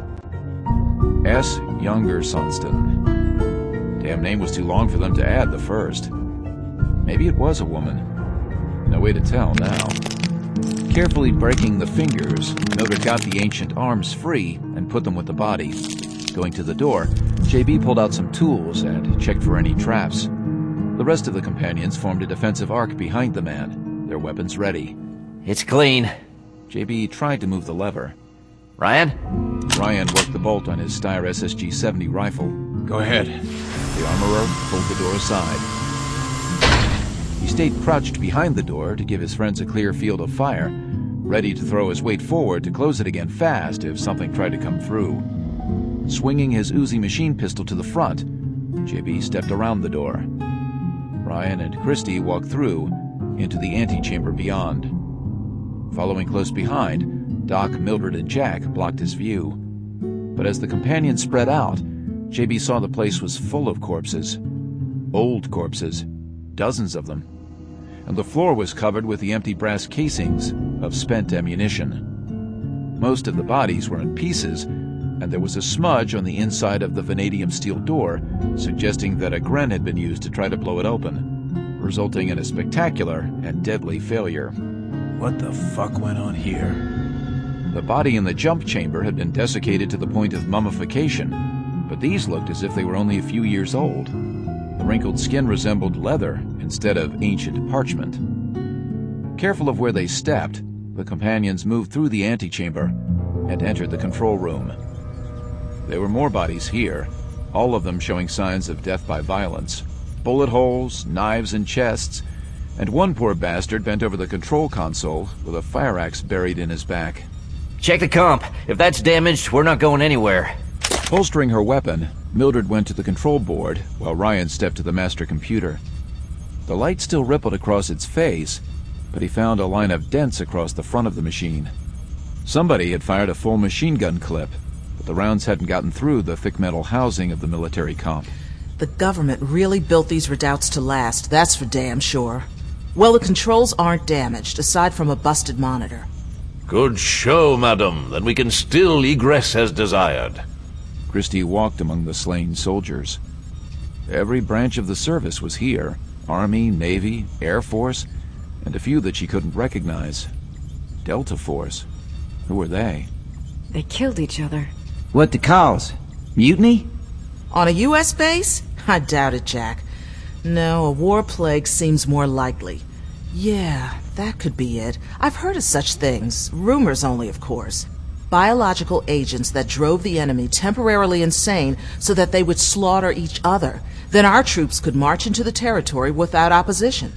S. Younger Sonston. Damn name was too long for them to add the first. Maybe it was a woman. No way to tell now. Carefully breaking the fingers, Mildred got the ancient arms free and put them with the body. Going to the door, JB pulled out some tools and checked for any traps. The rest of the companions formed a defensive arc behind the man, their weapons ready. It's clean. JB tried to move the lever. Ryan? Ryan worked the bolt on his Steyr SSG-70 rifle. Go ahead. The armorer pulled the door aside. He stayed crouched behind the door to give his friends a clear field of fire, ready to throw his weight forward to close it again fast if something tried to come through. Swinging his Uzi machine pistol to the front, JB stepped around the door. Ryan and Christy walked through into the antechamber beyond. Following close behind, Doc, Mildred, and Jack blocked his view. But as the companions spread out, JB saw the place was full of corpses. Old corpses. Dozens of them. And the floor was covered with the empty brass casings of spent ammunition. Most of the bodies were in pieces, and there was a smudge on the inside of the vanadium steel door, suggesting that a Gren had been used to try to blow it open, resulting in a spectacular and deadly failure. What the fuck went on here? The body in the jump chamber had been desiccated to the point of mummification, but these looked as if they were only a few years old. The wrinkled skin resembled leather instead of ancient parchment. Careful of where they stepped, the companions moved through the antechamber and entered the control room. There were more bodies here, all of them showing signs of death by violence. Bullet holes, knives in chests, and one poor bastard bent over the control console with a fire axe buried in his back. Check the comp. If that's damaged, we're not going anywhere. Holstering her weapon, Mildred went to the control board while Ryan stepped to the master computer. The light still rippled across its face, but he found a line of dents across the front of the machine. Somebody had fired a full machine gun clip, but the rounds hadn't gotten through the thick metal housing of the military comp. The government really built these redoubts to last, that's for damn sure. Well, the controls aren't damaged, aside from a busted monitor. Good show, madam. Then we can still egress as desired. Christy walked among the slain soldiers. Every branch of the service was here. Army, Navy, Air Force, and a few that she couldn't recognize. Delta Force. Who were they? They killed each other. What the cause? Mutiny? On a U.S. base? I doubt it, Jack. No, a war plague seems more likely. Yeah, that could be it. I've heard of such things. Rumors only, of course. Biological agents that drove the enemy temporarily insane so that they would slaughter each other. Then our troops could march into the territory without opposition.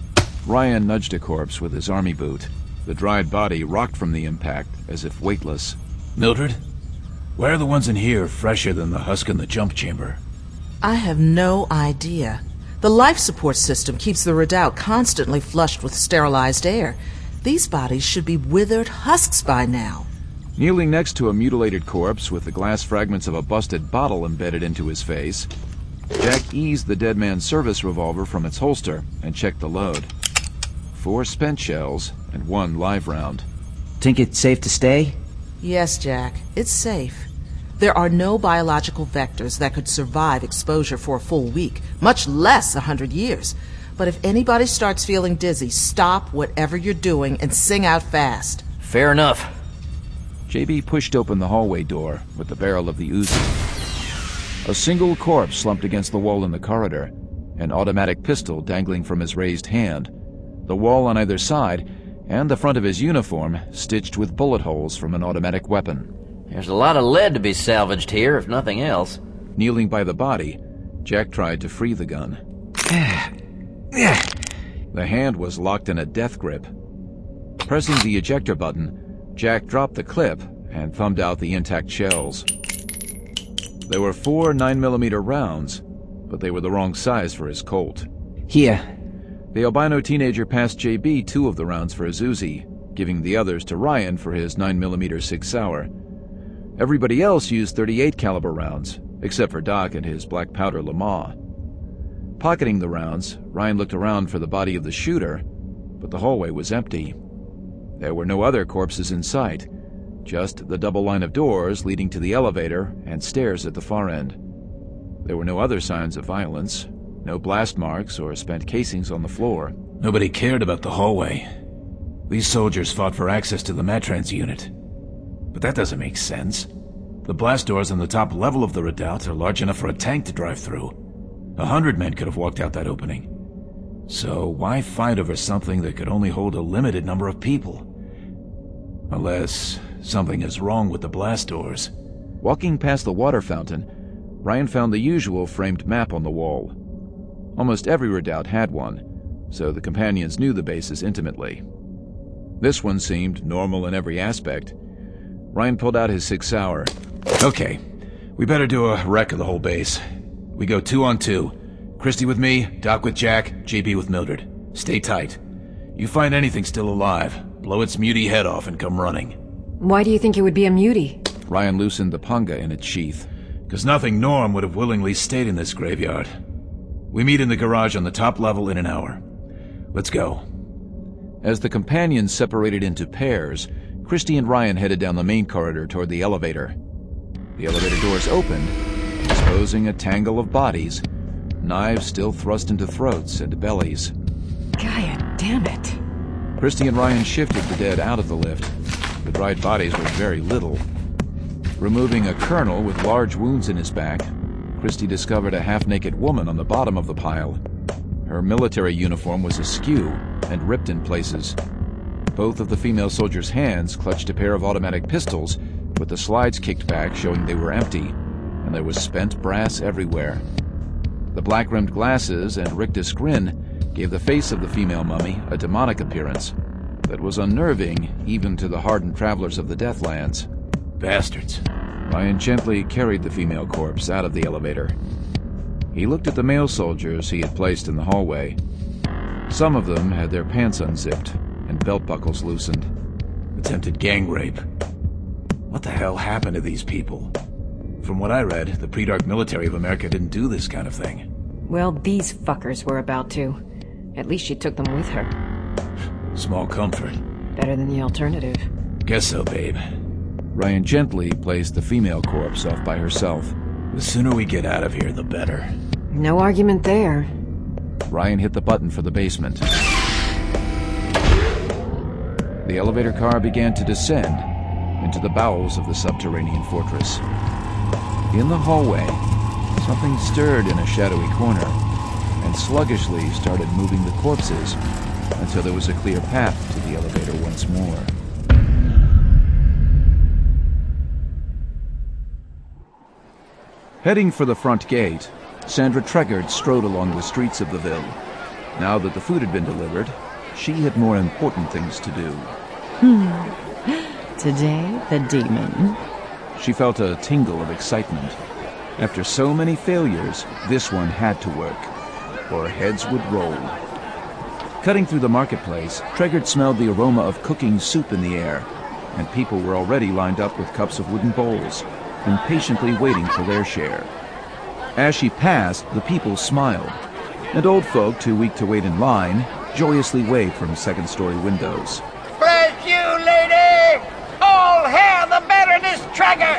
Ryan nudged a corpse with his army boot. The dried body rocked from the impact as if weightless. Mildred, why are the ones in here fresher than the husk in the jump chamber? I have no idea. The life support system keeps the redoubt constantly flushed with sterilized air. These bodies should be withered husks by now. Kneeling next to a mutilated corpse with the glass fragments of a busted bottle embedded into his face, Jack eased the dead man's service revolver from its holster and checked the load. 4 spent shells and 1 live round. Think it's safe to stay? Yes, Jack, it's safe. There are no biological vectors that could survive exposure for a full week, much less 100 years. But if anybody starts feeling dizzy, stop whatever you're doing and sing out fast. Fair enough. JB pushed open the hallway door with the barrel of the Uzi. A single corpse slumped against the wall in the corridor, an automatic pistol dangling from his raised hand, the wall on either side, and the front of his uniform stitched with bullet holes from an automatic weapon. There's a lot of lead to be salvaged here, if nothing else. Kneeling by the body, Jack tried to free the gun. The hand was locked in a death grip. Pressing the ejector button, Jack dropped the clip and thumbed out the intact shells. There were 4 9mm rounds, but they were the wrong size for his Colt. Here. The albino teenager passed JB 2 of the rounds for his Uzi, giving the others to Ryan for his 9mm Sig Sauer. Everybody else used .38 caliber rounds, except for Doc and his black powder Lamar. Pocketing the rounds, Ryan looked around for the body of the shooter, but the hallway was empty. There were no other corpses in sight, just the double line of doors leading to the elevator and stairs at the far end. There were no other signs of violence, no blast marks or spent casings on the floor. Nobody cared about the hallway. These soldiers fought for access to the Matrans unit. But that doesn't make sense. The blast doors on the top level of the redoubt are large enough for a tank to drive through. 100 men could have walked out that opening. So why fight over something that could only hold a limited number of people? Unless something is wrong with the blast doors. Walking past the water fountain, Ryan found the usual framed map on the wall. Almost every redoubt had one, so the companions knew the bases intimately. This one seemed normal in every aspect. Ryan pulled out his Sig Sauer. Okay, we better do a wreck of the whole base. We go 2 on 2. Christy with me, Doc with Jack, JB with Mildred. Stay tight. You find anything still alive, blow its mutie head off and come running. Why do you think it would be a mutie? Ryan loosened the punga in its sheath. 'Cause nothing Norm would have willingly stayed in this graveyard. We meet in the garage on the top level in an hour. Let's go. As the companions separated into pairs, Christy and Ryan headed down the main corridor toward the elevator. The elevator doors opened, exposing a tangle of bodies, knives still thrust into throats and bellies. God damn it. Christy and Ryan shifted the dead out of the lift. The dried bodies were very little. Removing a colonel with large wounds in his back, Christy discovered a half-naked woman on the bottom of the pile. Her military uniform was askew and ripped in places. Both of the female soldiers' hands clutched a pair of automatic pistols, with the slides kicked back showing they were empty, and there was spent brass everywhere. The black-rimmed glasses and rictus grin gave the face of the female mummy a demonic appearance that was unnerving even to the hardened travelers of the Deathlands. Bastards. Ryan gently carried the female corpse out of the elevator. He looked at the male soldiers he had placed in the hallway. Some of them had their pants unzipped and belt buckles loosened. Attempted gang rape. What the hell happened to these people? From what I read, the pre-dark military of America didn't do this kind of thing. Well, these fuckers were about to. At least she took them with her. Small comfort. Better than the alternative. Guess so, babe. Ryan gently placed the female corpse off by herself. The sooner we get out of here, the better. No argument there. Ryan hit the button for the basement. The elevator car began to descend into the bowels of the subterranean fortress. In the hallway, something stirred in a shadowy corner and sluggishly started moving the corpses until there was a clear path to the elevator once more. Heading for the front gate, Sandra Treggart strode along the streets of the ville. Now that the food had been delivered, she had more important things to do. Today, the demon. She felt a tingle of excitement. After so many failures, this one had to work, or heads would roll. Cutting through the marketplace, Treggart smelled the aroma of cooking soup in the air and people were already lined up with cups of wooden bowls, impatiently waiting for their share. As she passed, the people smiled, and old folk too weak to wait in line joyously waved from second-story windows. Thank you, lady! All hail the Baroness Trager!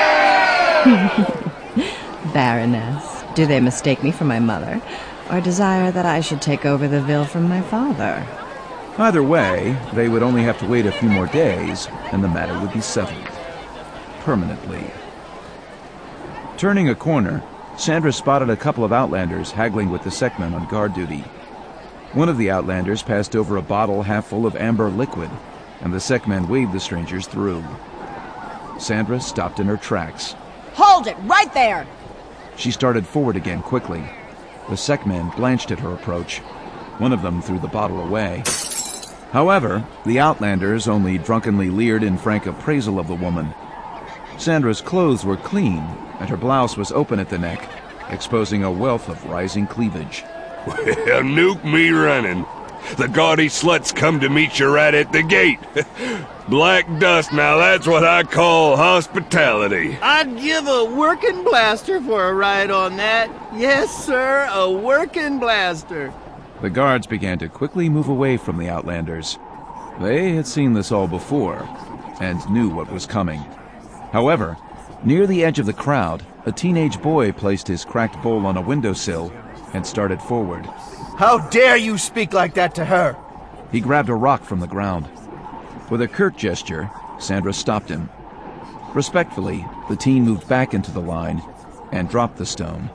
Baroness, do they mistake me for my mother, or desire that I should take over the ville from my father? Either way, they would only have to wait a few more days, and the matter would be settled. Permanently. Turning a corner, Sandra spotted a couple of Outlanders haggling with the Sekmen on guard duty. One of the Outlanders passed over a bottle half full of amber liquid, and the Sekmen waved the strangers through. Sandra stopped in her tracks. Hold it, right there! She started forward again quickly. The Sekmen blanched at her approach. One of them threw the bottle away. However, the Outlanders only drunkenly leered in frank appraisal of the woman. Sandra's clothes were clean, and her blouse was open at the neck, exposing a wealth of rising cleavage. Well, nuke me running. The gaudy sluts come to meet you right at the gate. Black dust, now that's what I call hospitality. I'd give a working blaster for a ride on that. Yes, sir, a working blaster. The guards began to quickly move away from the Outlanders. They had seen this all before, and knew what was coming. However, near the edge of the crowd, a teenage boy placed his cracked bowl on a windowsill and started forward. How dare you speak like that to her? He grabbed a rock from the ground. With a curt gesture, Sandra stopped him. Respectfully, the teen moved back into the line and dropped the stone.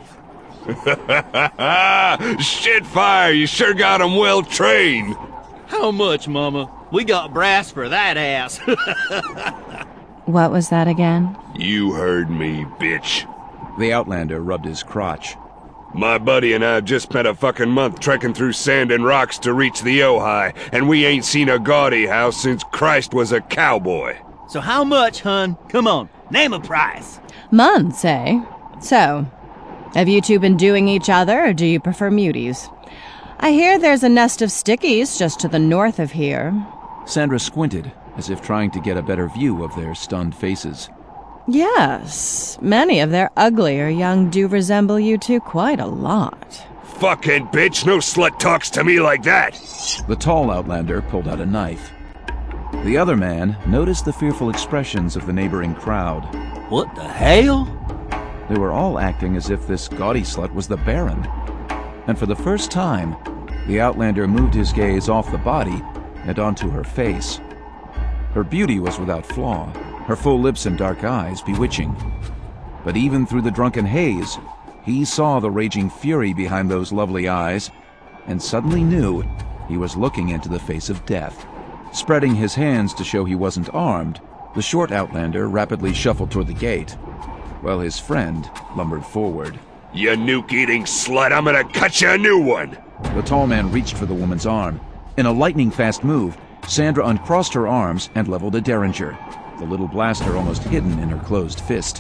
Shit fire, you sure got 'em well trained. How much, Mama? We got brass for that ass. What was that again? You heard me, bitch. The Outlander rubbed his crotch. My buddy and I have just spent a fucking month trekking through sand and rocks to reach the Ojai, and we ain't seen a gaudy house since Christ was a cowboy. So how much, hun? Come on, name a price. Months, eh? So, have you two been doing each other, or do you prefer muties? I hear there's a nest of stickies just to the north of here. Sandra squinted, as if trying to get a better view of their stunned faces. Yes, many of their uglier young do resemble you two quite a lot. Fucking bitch, no slut talks to me like that! The tall Outlander pulled out a knife. The other man noticed the fearful expressions of the neighboring crowd. What the hell? They were all acting as if this gaudy slut was the Baron. And for the first time, the Outlander moved his gaze off the body and onto her face. Her beauty was without flaw, her full lips and dark eyes bewitching. But even through the drunken haze, he saw the raging fury behind those lovely eyes, and suddenly knew he was looking into the face of death. Spreading his hands to show he wasn't armed, the short Outlander rapidly shuffled toward the gate, while his friend lumbered forward. You nuke-eating slut, I'm gonna cut you a new one! The tall man reached for the woman's arm. In a lightning-fast move, Sandra uncrossed her arms and leveled a derringer, the little blaster almost hidden in her closed fist.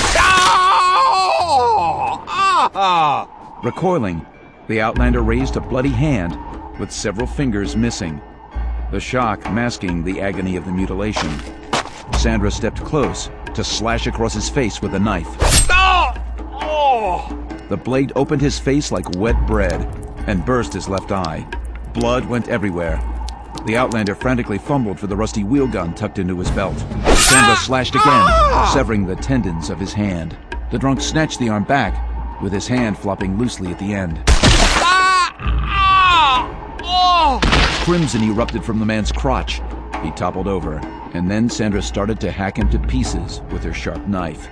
Recoiling, the Outlander raised a bloody hand, with several fingers missing, the shock masking the agony of the mutilation. Sandra stepped close to slash across his face with a knife. The blade opened his face like wet bread and burst his left eye. Blood went everywhere. The Outlander frantically fumbled for the rusty wheel gun tucked into his belt. Sandra slashed again, severing the tendons of his hand. The drunk snatched the arm back, with his hand flopping loosely at the end. Crimson erupted from the man's crotch. He toppled over, and then Sandra started to hack him to pieces with her sharp knife.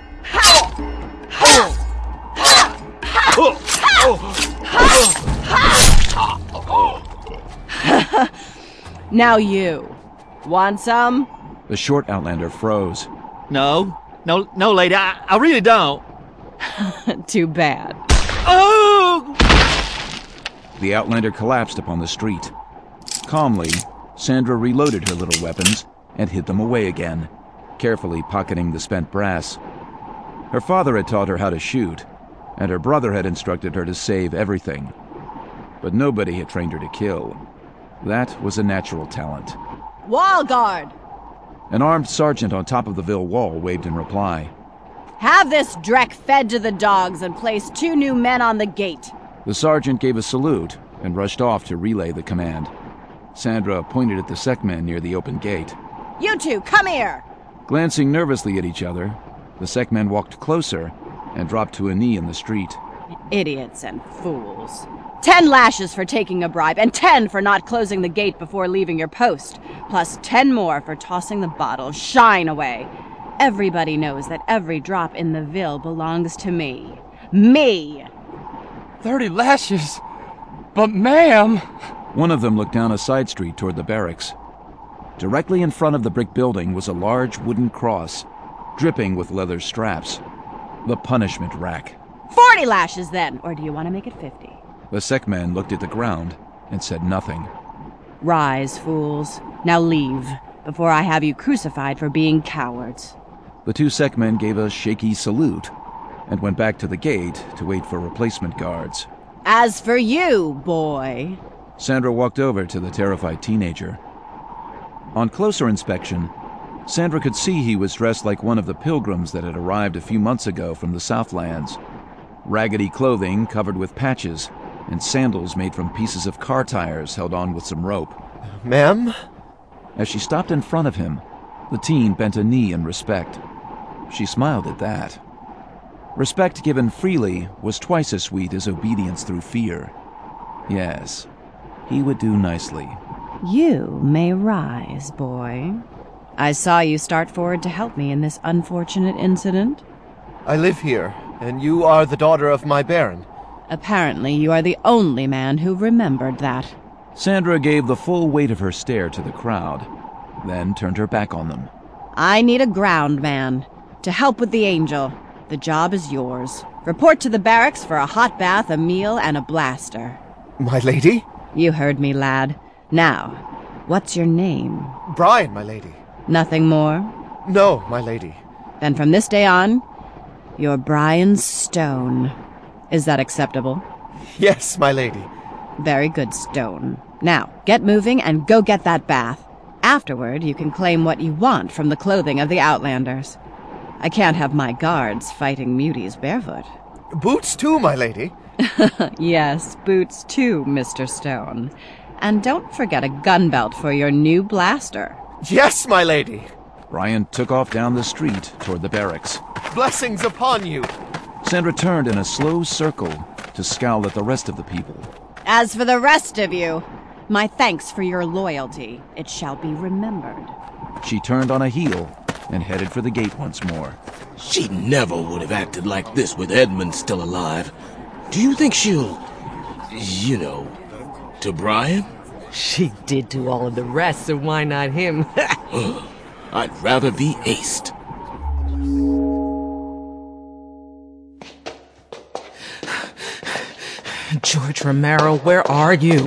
Now you. Want some? The short Outlander froze. No, lady, I really don't. Too bad. Oh! The Outlander collapsed upon the street. Calmly, Sandra reloaded her little weapons and hid them away again, carefully pocketing the spent brass. Her father had taught her how to shoot, and her brother had instructed her to save everything. But nobody had trained her to kill. That was a natural talent. Wall guard! An armed sergeant on top of the Ville wall waved in reply. Have this dreck fed to the dogs and place 2 new men on the gate. The sergeant gave a salute and rushed off to relay the command. Sandra pointed at the SecMen near the open gate. You two, come here! Glancing nervously at each other, the SecMen walked closer and dropped to a knee in the street. Idiots and fools. 10 lashes for taking a bribe, and 10 for not closing the gate before leaving your post, plus 10 more for tossing the bottle shine away. Everybody knows that every drop in the Ville belongs to me. Me! 30 lashes? But ma'am! One of them looked down a side street toward the barracks. Directly in front of the brick building was a large wooden cross, dripping with leather straps. The punishment rack. 40 lashes then, or do you want to make it 50? The SecMen looked at the ground and said nothing. Rise, fools. Now leave, before I have you crucified for being cowards. The 2 SecMen gave a shaky salute and went back to the gate to wait for replacement guards. As for you, boy... Sandra walked over to the terrified teenager. On closer inspection, Sandra could see he was dressed like one of the pilgrims that had arrived a few months ago from the Southlands. Raggedy clothing covered with patches, and sandals made from pieces of car tires held on with some rope. Ma'am? As she stopped in front of him, the teen bent a knee in respect. She smiled at that. Respect given freely was twice as sweet as obedience through fear. Yes, he would do nicely. You may rise, boy. I saw you start forward to help me in this unfortunate incident. I live here, and you are the daughter of my Baron. Apparently, you are the only man who remembered that. Sandra gave the full weight of her stare to the crowd, then turned her back on them. I need a ground man to help with the Angel. The job is yours. Report to the barracks for a hot bath, a meal, and a blaster. My lady? You heard me, lad. Now, what's your name? Brian, my lady. Nothing more? No, my lady. Then from this day on, you're Brian Stone. Is that acceptable? Yes, my lady. Very good, Stone. Now, get moving and go get that bath. Afterward, you can claim what you want from the clothing of the Outlanders. I can't have my guards fighting muties barefoot. Boots too, my lady. Yes, boots too, Mr. Stone. And don't forget a gun belt for your new blaster. Yes, my lady. Brian took off down the street toward the barracks. Blessings upon you. Sandra turned in a slow circle to scowl at the rest of the people. As for the rest of you, my thanks for your loyalty. It shall be remembered. She turned on a heel and headed for the gate once more. She never would have acted like this with Edmund still alive. Do you think she'll, to Brian? She did to all of the rest, so why not him? I'd rather be aced. George Romero, where are you?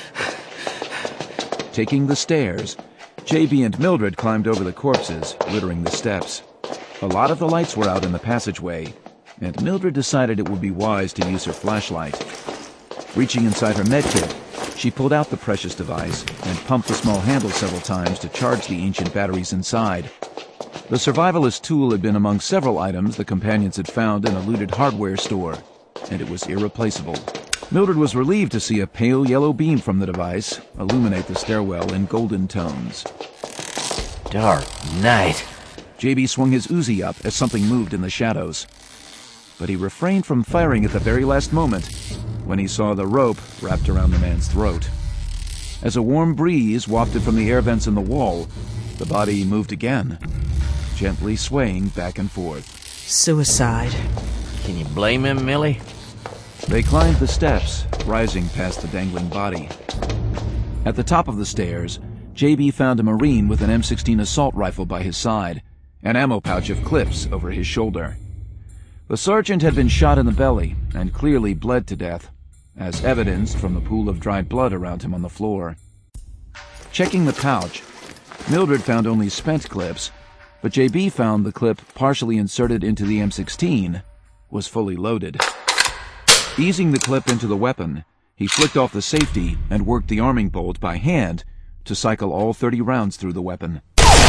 Taking the stairs, JB and Mildred climbed over the corpses, littering the steps. A lot of the lights were out in the passageway, and Mildred decided it would be wise to use her flashlight. Reaching inside her medkit, she pulled out the precious device and pumped the small handle several times to charge the ancient batteries inside. The survivalist tool had been among several items the companions had found in a looted hardware store, and it was irreplaceable. Mildred was relieved to see a pale yellow beam from the device illuminate the stairwell in golden tones. Dark night. JB swung his Uzi up as something moved in the shadows. But he refrained from firing at the very last moment when he saw the rope wrapped around the man's throat. As a warm breeze wafted from the air vents in the wall, the body moved again, gently swaying back and forth. Suicide. Can you blame him, Millie? They climbed the steps, rising past the dangling body. At the top of the stairs, JB found a Marine with an M16 assault rifle by his side, an ammo pouch of clips over his shoulder. The sergeant had been shot in the belly and clearly bled to death, as evidenced from the pool of dried blood around him on the floor. Checking the pouch, Mildred found only spent clips, but JB found the clip partially inserted into the M16 was fully loaded. Easing the clip into the weapon, he flicked off the safety and worked the arming bolt by hand to cycle all 30 rounds through the weapon.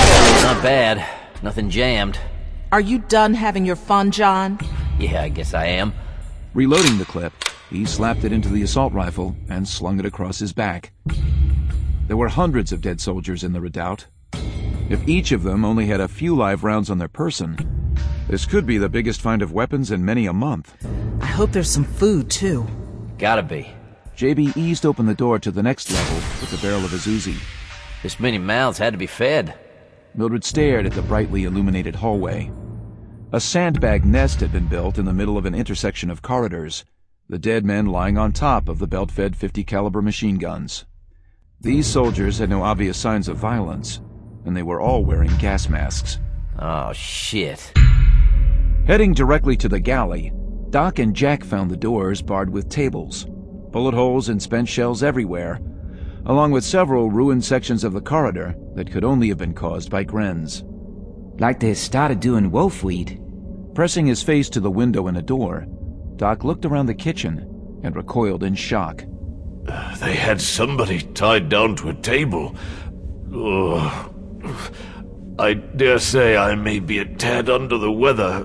Not bad. Nothing jammed. Are you done having your fun, John? Yeah, I guess I am. Reloading the clip, he slapped it into the assault rifle and slung it across his back. There were hundreds of dead soldiers in the redoubt. If each of them only had a few live rounds on their person, this could be the biggest find of weapons in many a month. I hope there's some food, too. Gotta be. JB eased open the door to the next level with the barrel of his Uzi. This many mouths had to be fed. Mildred stared at the brightly illuminated hallway. A sandbag nest had been built in the middle of an intersection of corridors, the dead men lying on top of the belt-fed 50 caliber machine guns. These soldiers had no obvious signs of violence, and they were all wearing gas masks. Oh, shit. Heading directly to the galley, Doc and Jack found the doors barred with tables, bullet holes and spent shells everywhere, along with several ruined sections of the corridor that could only have been caused by Grenz. Like they started doing wolfweed. Pressing his face to the window in a door, Doc looked around the kitchen and recoiled in shock. They had somebody tied down to a table. Oh, I dare say I may be a tad under the weather.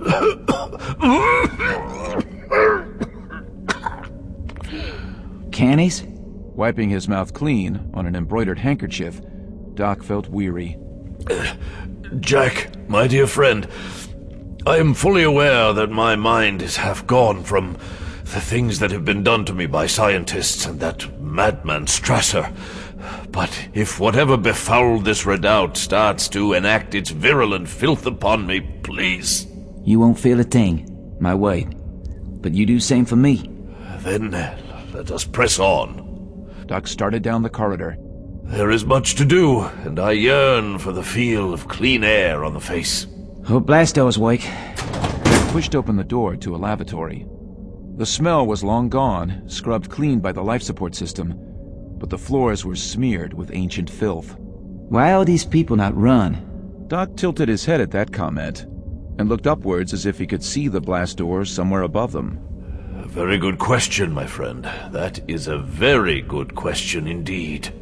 Cannies? Wiping his mouth clean on an embroidered handkerchief, Doc felt weary. Jack, my dear friend, I am fully aware that my mind is half gone from the things that have been done to me by scientists and that madman Strasser. But if whatever befouled this redoubt starts to enact its virulent filth upon me, please... You won't feel a thing, my wife. But you do same for me. Then let us press on. Doc started down the corridor. There is much to do, and I yearn for the feel of clean air on the face. Oh, blast those, Wake. They pushed open the door to a lavatory. The smell was long gone, scrubbed clean by the life support system, but the floors were smeared with ancient filth. Why all these people not run? Doc tilted his head at that comment and looked upwards as if he could see the blast doors somewhere above them. A very good question, my friend. That is a very good question indeed.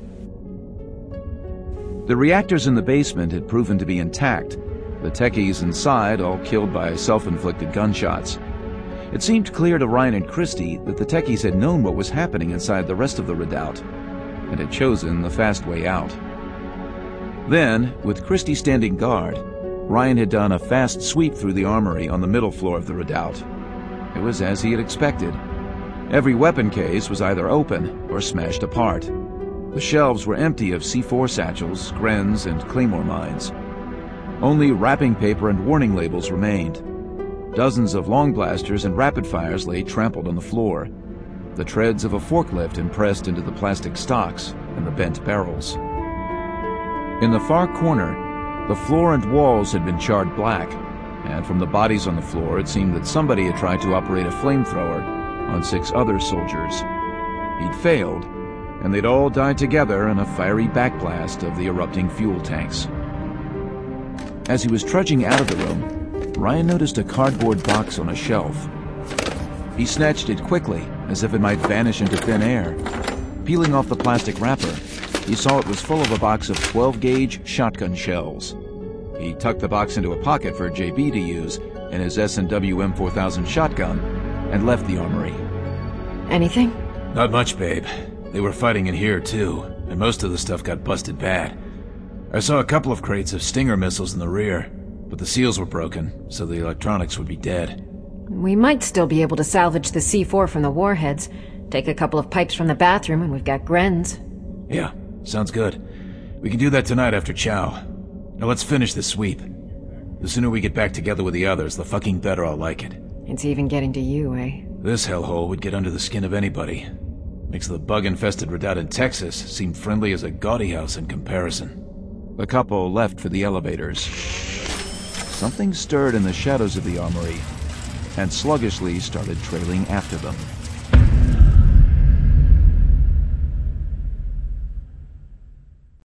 The reactors in the basement had proven to be intact, the techies inside all killed by self-inflicted gunshots. It seemed clear to Ryan and Christie that the techies had known what was happening inside the rest of the redoubt, and had chosen the fast way out. Then, with Christie standing guard, Ryan had done a fast sweep through the armory on the middle floor of the redoubt. It was as he had expected. Every weapon case was either open or smashed apart. The shelves were empty of C4 satchels, Grenz, and Claymore mines. Only wrapping paper and warning labels remained. Dozens of long blasters and rapid fires lay trampled on the floor, the treads of a forklift impressed into the plastic stocks and the bent barrels. In the far corner, the floor and walls had been charred black, and from the bodies on the floor it seemed that somebody had tried to operate a flamethrower on 6 other soldiers. He'd failed, and they'd all died together in a fiery backblast of the erupting fuel tanks. As he was trudging out of the room, Ryan noticed a cardboard box on a shelf. He snatched it quickly, as if it might vanish into thin air. Peeling off the plastic wrapper, he saw it was full of a box of 12-gauge shotgun shells. He tucked the box into a pocket for JB to use in his S&W M4000 shotgun and left the armory. Anything? Not much, babe. They were fighting in here, too, and most of the stuff got busted bad. I saw a couple of crates of Stinger missiles in the rear, but the seals were broken, so the electronics would be dead. We might still be able to salvage the C4 from the warheads. Take a couple of pipes from the bathroom and we've got Grenz. Yeah, sounds good. We can do that tonight after chow. Now let's finish this sweep. The sooner we get back together with the others, the fucking better I'll like it. It's even getting to you, eh? This hellhole would get under the skin of anybody. Makes the bug-infested redoubt in Texas seem friendly as a gaudy house in comparison. The couple left for the elevators. Something stirred in the shadows of the armory, and sluggishly started trailing after them.